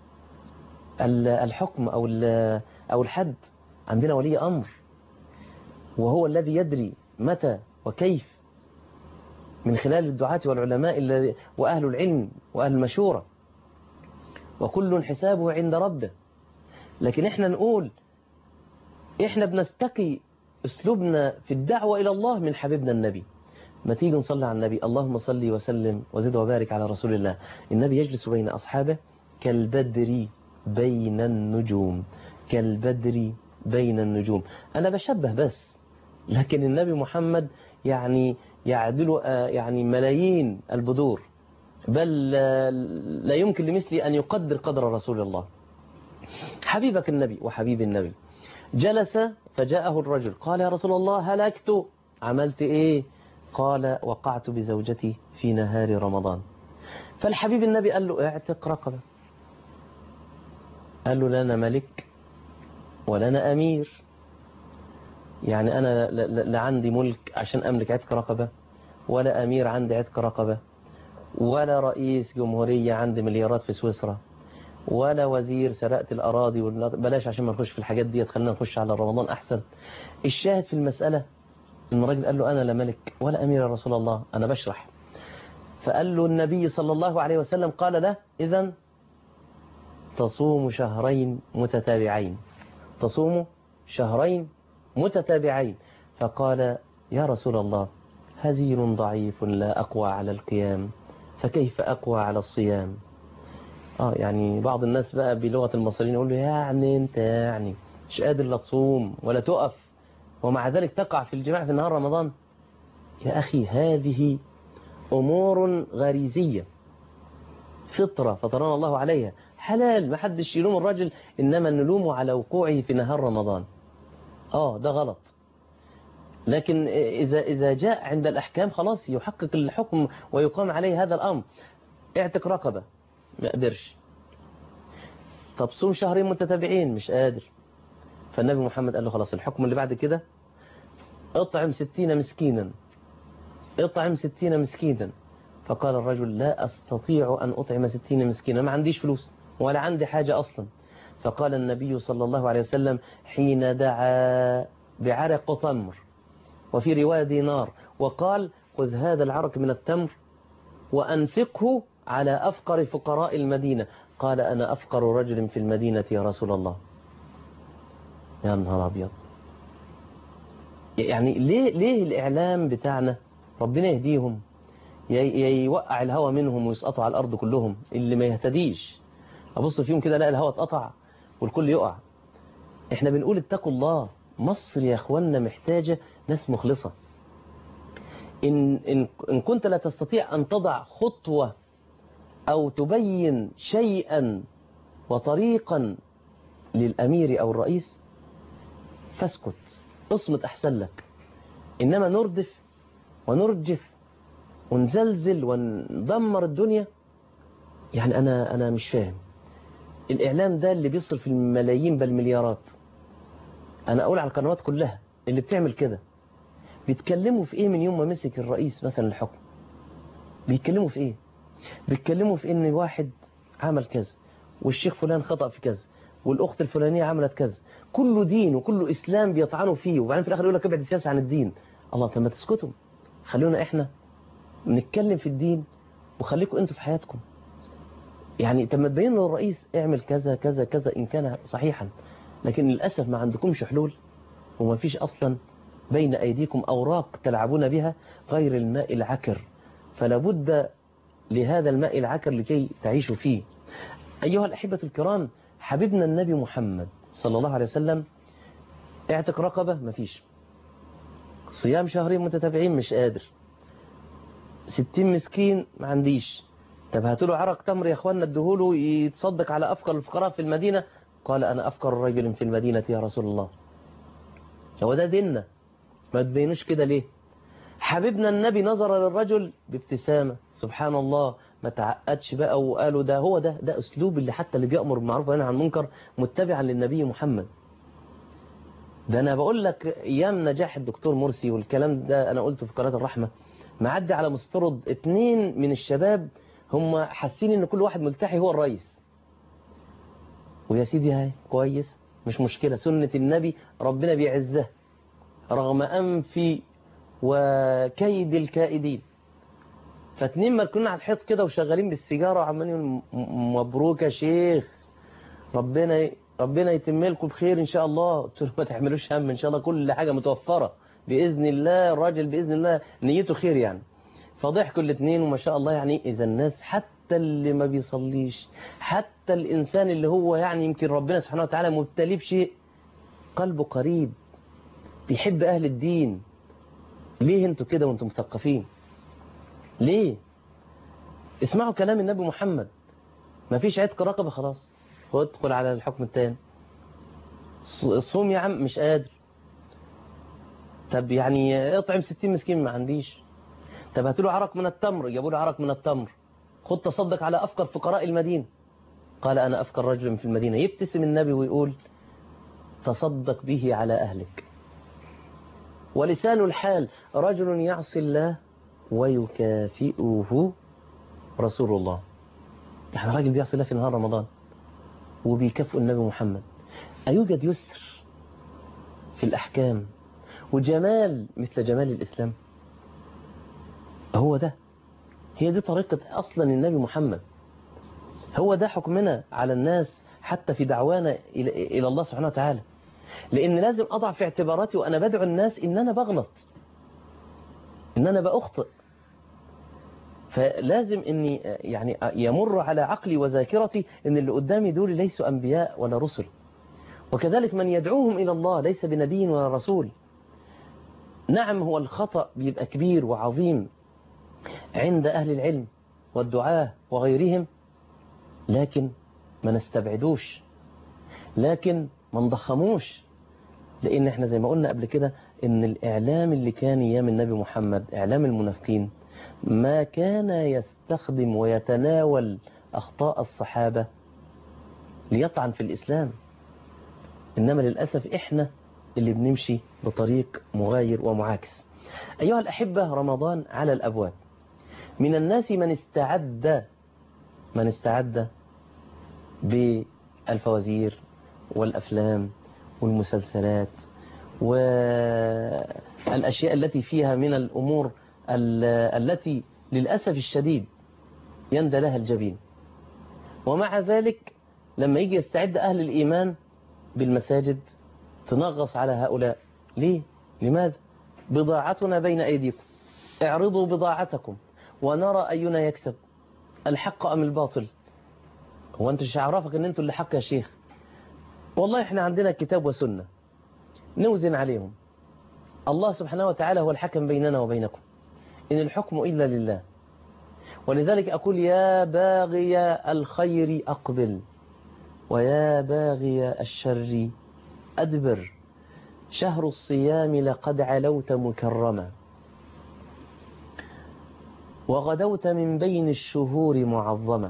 Speaker 2: الحكم أو الحد. عندنا ولي أمر وهو الذي يدري متى وكيف من خلال الدعاة والعلماء وأهل العلم وأهل المشورة، وكل حسابه عند ربه. لكن إحنا نقول إحنا بنستقي أسلوبنا في الدعوة إلى الله من حبيبنا النبي. ما تيجي نصلي على النبي. اللهم صل وسلم وزد وبارك على رسول الله. النبي يجلس بين أصحابه كالبدر بين النجوم، كالبدر بين النجوم. أنا بشبه بس، لكن النبي محمد يعني يعدل يعني ملايين البدور، بل لا يمكن لمثلي أن يقدر قدر رسول الله. حبيبك النبي وحبيب النبي جلس فجاءه الرجل قال يا رسول الله هلكت. عملت إيه؟ قال وقعت بزوجتي في نهار رمضان. فالحبيب النبي قال له اعتق رقبة. قال له لا أنا ملك ولا أنا أمير، يعني أنا لا عندي ملك عشان أملك عتق رقبة ولا أمير عندي عتق رقبة، ولا رئيس جمهورية عندي مليارات في سويسرا، ولا وزير سرقت الأراضي بلاش عشان ما نخش في الحاجات دي، خلينا نخش على رمضان أحسن. الشاهد في المسألة إن الراجل قال له أنا لا ملك ولا أمير يا رسول الله، أنا بشرح. فقال له النبي صلى الله عليه وسلم قال له إذن تصوم شهرين متتابعين، تصوم شهرين متتابعين. فقال يا رسول الله هزيل ضعيف لا أقوى على القيام، فكيف أقوى على الصيام؟ يعني بعض الناس بقى بلغة المصريين يقول له يعني أنت يعني مش قادر لا تصوم ولا تقف ومع ذلك تقع في الجماع في نهار رمضان. يا أخي هذه أمور غريزية فطرة فطرنا الله عليها، حلال، ما حدش يلوم الرجل، إنما نلومه على وقوعه في نهار رمضان. ده غلط. لكن إذا جاء عند الأحكام خلاص يحقق الحكم ويقام عليه هذا الأمر. اعتق رقبة ما قدرش، طب صوم شهرين متتابعين مش قادر. فالنبي محمد قال له خلاص الحكم اللي بعد كده اطعم 60 مسكينا، اطعم 60 مسكينا. فقال الرجل لا أستطيع أن أطعم 60 مسكينا، ما عنديش فلوس ولا عندي حاجة أصلا. فقال النبي صلى الله عليه وسلم حين دعا بعرق تمر، وفي رواية دينار، وقال خذ هذا العرق من التمر وأنفقه على أفقر فقراء المدينة. قال أنا أفقر رجل في المدينة يا رسول الله. يا نهار أبيض. يعني ليه الإعلام بتاعنا ربنا يهديهم يوقع الهوى منهم ويسقطوا على الأرض كلهم، اللي ما يهتديش أبص فيهم كده لا الهوى اتقطع والكل يقع. احنا بنقول اتقوا الله. مصر يا اخوانا محتاجة ناس مخلصة. إن كنت لا تستطيع أن تضع خطوة أو تبين شيئا وطريقا للأمير أو الرئيس فاسكت، اصمت أحسن لك. إنما نردف ونرجف ونزلزل وندمر الدنيا. يعني أنا مش فاهم الإعلام ده اللي بيصرف الملايين بل مليارات. أنا أقول على القنوات كلها اللي بتعمل كده بيتكلموا في إيه من يوم ما مسك الرئيس مثلا الحكم؟ بيتكلموا في إيه؟ بيتكلموا في إن واحد عمل كذا والشيخ فلان خطأ في كذا والأخت الفلانية عملت كذا، كله دين وكله إسلام بيطعنوا فيه، وبعدين في الآخر يقول لك ابعد السياسة عن الدين. الله، طب ما تسكتوا، خلونا إحنا نتكلم في الدين وخليكم أنتوا في حياتكم. يعني طب ما تبين له الرئيس اعمل كذا كذا كذا إن كان صحيحا، لكن للأسف ما عندكمش حلول وما فيش أصلا بين أيديكم أوراق تلعبون بها غير الماء العكر. فلا بد لهذا الماء العكر لكي تعيشوا فيه. أيها الأحبة الكرام، حبيبنا النبي محمد صلى الله عليه وسلم اعتق رقبة مفيش، صيام شهرين متتابعين مش قادر، 60 مسكين ما عنديش. طب هاتوا له عرق تمر يا اخوانا ادهوله يتصدق على أفقر الفقراء في المدينة. قال أنا أفقر رجل في المدينة يا رسول الله. هو ده ديننا؟ ما تبينوش كده ليه؟ حبيبنا النبي نظر للرجل بابتسامة، سبحان الله، ما تعقدش بقى وقالوا ده هو ده أسلوب اللي حتى اللي بيأمر بالمعروف وينهى عن المنكر متبعا للنبي محمد. ده أنا بقول لك أيام نجاح الدكتور مرسي والكلام ده أنا قلته في قناة الرحمة، معدي على مسترد 2 من الشباب هم حاسين إن كل واحد ملتحي هو الرئيس. ويا سيدي هاي كويس مش مشكلة، سنة النبي ربنا بيعزها رغم أنف وكيد الكائدين. فاتنين مركونين على الحيط كده وشغالين بالسيجارة وعمالين مبروك يا شيخ، ربنا يتم لكم بخير إن شاء الله. قلت له ما تحملوش هم، إن شاء الله كل حاجة متوفرة بإذن الله، الراجل بإذن الله نيته خير يعني. فضحكوا الاتنين وما شاء الله. يعني إذا الناس حتى اللي ما بيصليش، حتى الإنسان اللي هو يعني يمكن ربنا سبحانه وتعالى مبتليه بشيء قلبه قريب بيحب أهل الدين. ليه انتوا كده وانتم مثقفين؟ ليه؟ اسمعوا كلام النبي محمد. ما فيش عتق رقبة خلاص وادخل على الحكم التاني. صوم يا عم مش قادر. طب يعني اطعم 60 مسكين ما عنديش. طب هاتوا له عرق من التمر، جابوا له عرق من التمر، خد تصدق على أفقر فقراء المدينة. قال أنا أفقر رجل في المدينة. يبتسم النبي ويقول تصدق به على أهلك. ولسان الحال رجل يعصي الله ويكافئه رسول الله. يعني الراجل بيعصي الله في نهار رمضان وبيكافئ النبي محمد. أيوجد يسر في الأحكام وجمال مثل جمال الإسلام؟ هو ده، هي دي طريقة أصلا النبي محمد، هو ده حكمنا على الناس حتى في دعوانا إلى الله سبحانه وتعالى. لأن لازم أضع في اعتباراتي وأنا بدعو الناس إن أنا بغلط، إن أنا بأخطئ، فلازم إني يعني يمر على عقلي وذاكرتي إن اللي قدامي دول ليسوا أنبياء ولا رسل، وكذلك من يدعوهم إلى الله ليس بنبي ولا رسول. نعم هو الخطأ بيبقى كبير وعظيم عند أهل العلم والدعاة وغيرهم، لكن ما نستبعدوش، لكن ما نضخموش، لأن احنا زي ما قلنا قبل كده إن الإعلام اللي كان أيام النبي محمد إعلام المنافقين ما كان يستخدم ويتناول أخطاء الصحابة ليطعن في الإسلام، إنما للأسف إحنا اللي بنمشي بطريق مغاير ومعاكس. أيها الأحبة، رمضان على الأبواب. من الناس من استعد بالفوازير والأفلام والمسلسلات والأشياء التي فيها من الأمور التي للأسف الشديد يندى لها الجبين. ومع ذلك لما يجي يستعد أهل الإيمان بالمساجد تنغص على هؤلاء. ليه؟ لماذا؟ بضاعتنا بين أيديكم، اعرضوا بضاعتكم ونرى أينا يكسب، الحق أم الباطل. هو أنت مش عرفك أن أنتوا اللي حق يا شيخ؟ والله إحنا عندنا كتاب وسنة نوزن عليهم. الله سبحانه وتعالى هو الحكم بيننا وبينكم، إن الحكم إلا لله. ولذلك أقول يا باغي الخير أقبل ويا باغي الشر أدبر، شهر الصيام لقد علوت مكرما وغدوت من بين الشهور معظما.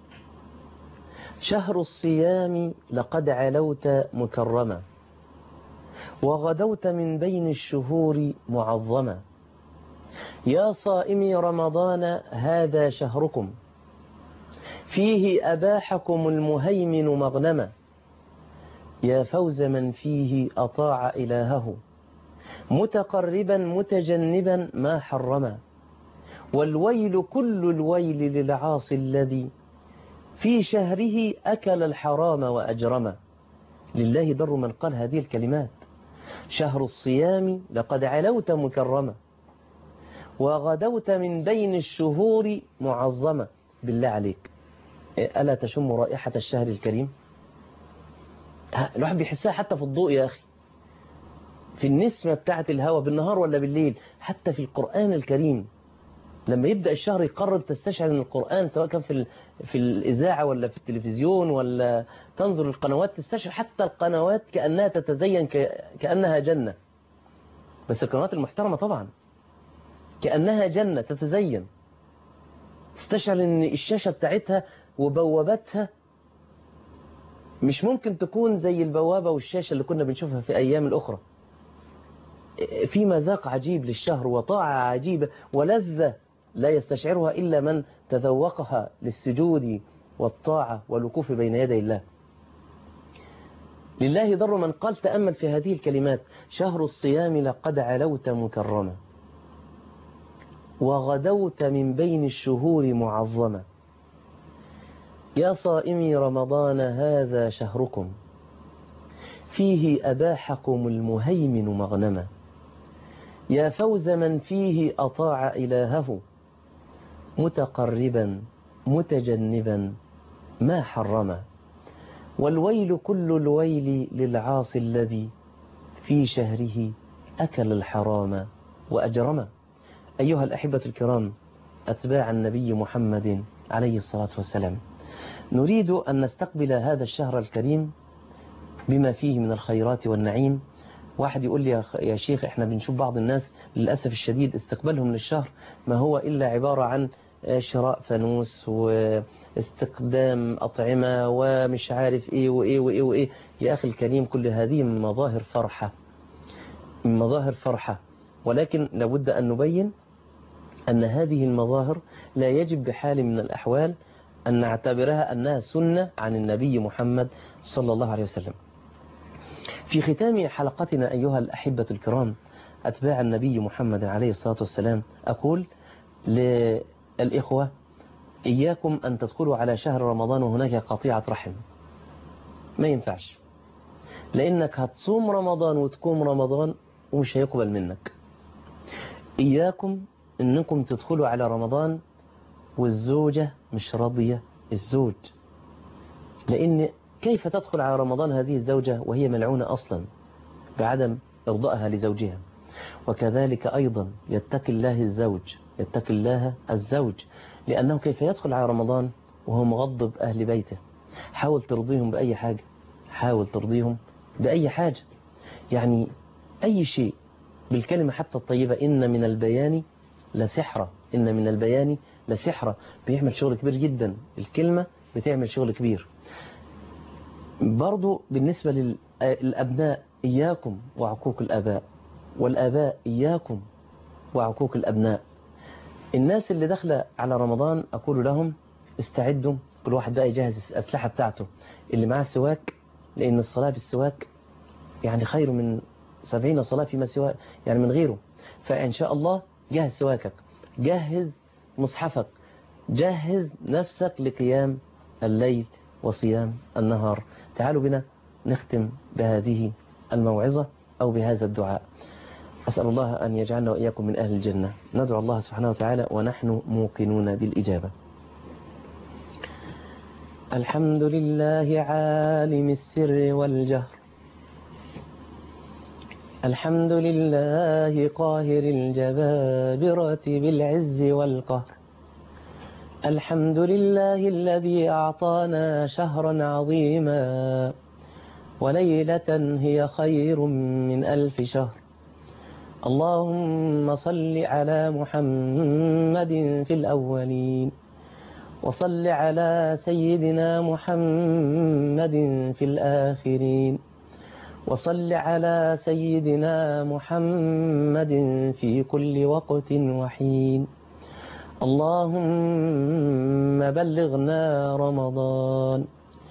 Speaker 2: شهر الصيام لقد علوت مكرما وغدوت من بين الشهور معظما. يا صائمي رمضان هذا شهركم، فيه أباحكم المهيمن مغنما. يا فوز من فيه أطاع إلهه، متقربا متجنبا ما حرما. والويل كل الويل للعاصي الذي في شهره أكل الحرام وأجرما. لله در من قال هذه الكلمات. شهر الصيام لقد علوت مكرما وغدوت من بين الشهور معظما. بالله عليك، ألا تشم رائحة الشهر الكريم؟ الواحد بيحسها حتى في الضوء يا أخي، في النسمة بتاعة الهواء بالنهار ولا بالليل، حتى في القرآن الكريم لما يبدأ الشهر يقرب تستشعر ان القرآن سواء كان في الإذاعة ولا في التلفزيون ولا تنظر القنوات تستشعر حتى القنوات كأنها تتزين كأنها جنة، بس القنوات المحترمة طبعا كأنها جنة تتزين، تستشعر ان الشاشة بتاعتها وبوابتها مش ممكن تكون زي البوابة والشاشة اللي كنا بنشوفها في أيام الأخرى. في مذاق عجيب للشهر وطاعة عجيبة ولذة لا يستشعرها إلا من تذوقها للسجود والطاعة والوقوف بين يدي الله. لله در من قال تأمل في هذه الكلمات. شهر الصيام لقد علوت مكرما وغدوت من بين الشهور معظما. يا صائمي رمضان هذا شهركم، فيه أباحكم المهيمن مغنما. يا فوز من فيه أطاع إلهه، متقربا متجنبا ما حرما. والويل كل الويل للعاصي الذي في شهره أكل الحرام وأجرما. أيها الأحبة الكرام، أتباع النبي محمد عليه الصلاة والسلام، نريد أن نستقبل هذا الشهر الكريم بما فيه من الخيرات والنعيم. واحد يقول لي يا شيخ احنا بنشوف بعض الناس للأسف الشديد استقبالهم للشهر ما هو إلا عبارة عن شراء فانوس واستخدام أطعمة ومش عارف ايه وايه وايه وايه. يا أخي الكريم، كل هذه من مظاهر فرحة، من مظاهر فرحة، ولكن لابد أن نبين أن هذه المظاهر لا يجب بحال من الأحوال أن نعتبرها أنها سنة عن النبي محمد صلى الله عليه وسلم. في ختام حلقتنا أيها الأحبة الكرام أتباع النبي محمد عليه الصلاة والسلام، أقول للإخوة إياكم أن تدخلوا على شهر رمضان وهناك قطيعة رحم. ما ينفعش، لأنك هتصوم رمضان وتقوم رمضان ومش هيقبل منك. إياكم أنكم تدخلوا على رمضان والزوجة مش راضية الزوج، لأن كيف تدخل على رمضان هذه الزوجة وهي ملعونة أصلا بعدم إرضائها لزوجها؟ وكذلك أيضا يتقي الله الزوج، يتقي الله الزوج، لأنه كيف يدخل على رمضان وهو مغضب أهل بيته؟ حاول ترضيهم بأي حاجة، حاول ترضيهم بأي حاجة، يعني أي شيء بالكلمة حتى الطيبة. إن من البيان لسحرة، إن من البيان لسحرة، بيعمل شغل كبير جدا، الكلمة بتعمل شغل كبير. برضو بالنسبة للأبناء إياكم وعقوق الآباء، والآباء إياكم وعقوق الأبناء. الناس اللي داخله على رمضان أقول لهم استعدوا، كل واحد بقى يجهز الأسلحة بتاعته، اللي معاه سواك، لأن الصلاة بالسواك يعني خير من 70 صلاة فيما سوى، يعني من غيره. فإن شاء الله جهز سواكك، جهز مصحفك، جهز نفسك لقيام الليل وصيام النهار. تعالوا بنا نختم بهذه الموعظة أو بهذا الدعاء. أسأل الله أن يجعلنا وإياكم من أهل الجنة. ندعو الله سبحانه وتعالى ونحن موقنون بالإجابة. الحمد لله عالم السر والجهر، الحمد لله قاهر الجبابرة بالعز والقهر، الحمد لله الذي أعطانا شهرا عظيما وليلة هي خير من 1000 شهر. اللهم صل على محمد في الأولين، وصل على سيدنا محمد في الآخرين، وصل على سيدنا محمد في كل وقت وحين. اللهم بلغنا رمضان،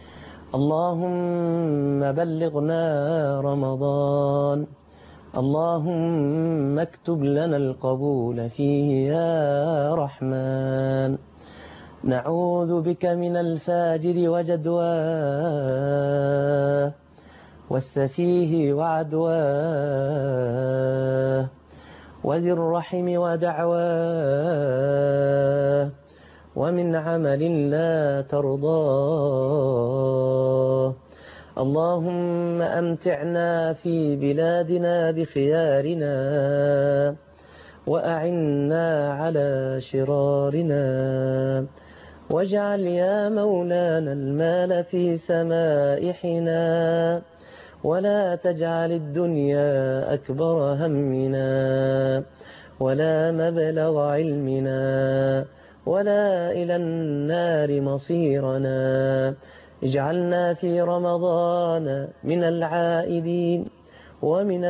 Speaker 2: اللهم بلغنا رمضان، اللهم اكتب لنا القبول فيه يا رحمن. نعوذ بك من الفاجر وجدواه، والسفيه وعدواه، وذي الرحم ودعواه، ومن عمل لا ترضاه. اللهم أمتعنا في بلادنا بخيارنا، وأعنا على شرارنا، واجعل يا مولانا المال في سمائحنا، ولا تجعل الدنيا أكبر همنا، ولا مبلغ علمنا، ولا إلى النار مصيرنا. اجعلنا في رمضان من العائدين ومن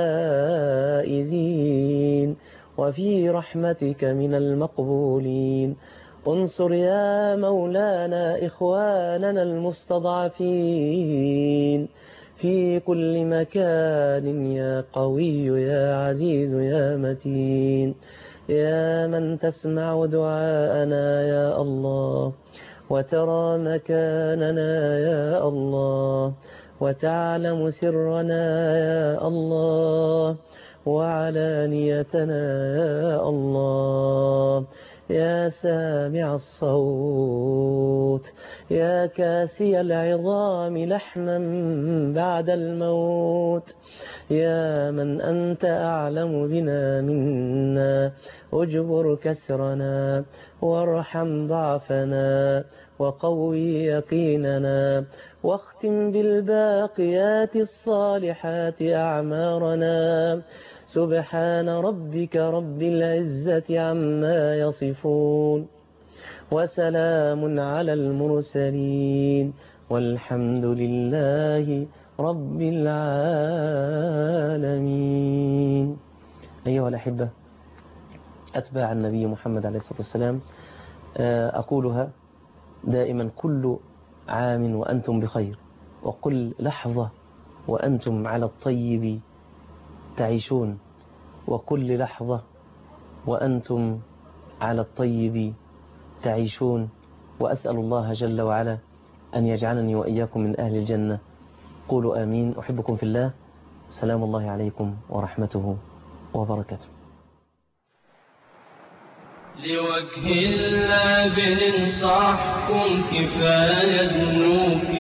Speaker 2: الفائزين، وفي رحمتك من المقبولين. انصر يا مولانا إخواننا المستضعفين في كل مكان يا قوي يا عزيز يا متين، يا من تسمع دعاءنا يا الله، وترى مكاننا يا الله، وتعلم سرنا يا الله، وعلانيتنا يا الله. يا سامع الصوت، يا كاسي العظام لحما بعد الموت، يا من أنت أعلم بنا منا، اجبر كسرنا وارحم ضعفنا وقوي يقيننا، واختم بالباقيات الصالحات أعمارنا. سبحان ربك رب العزة عما يصفون، وسلام على المرسلين، والحمد لله رب العالمين. أيها الأحبة، أتباع النبي محمد عليه الصلاة والسلام. أقولها دائما: كل عام وأنتم بخير، وكل لحظة وأنتم على الطيب تعيشون، وكل لحظة وأنتم على الطيب تعيشون. وأسأل الله جل وعلا أن يجعلني وإياكم من أهل الجنة. قولوا آمين. أحبكم في الله. سلام الله عليكم ورحمته وبركاته.
Speaker 1: لوجه الله بننصحكم كفاية ذنوب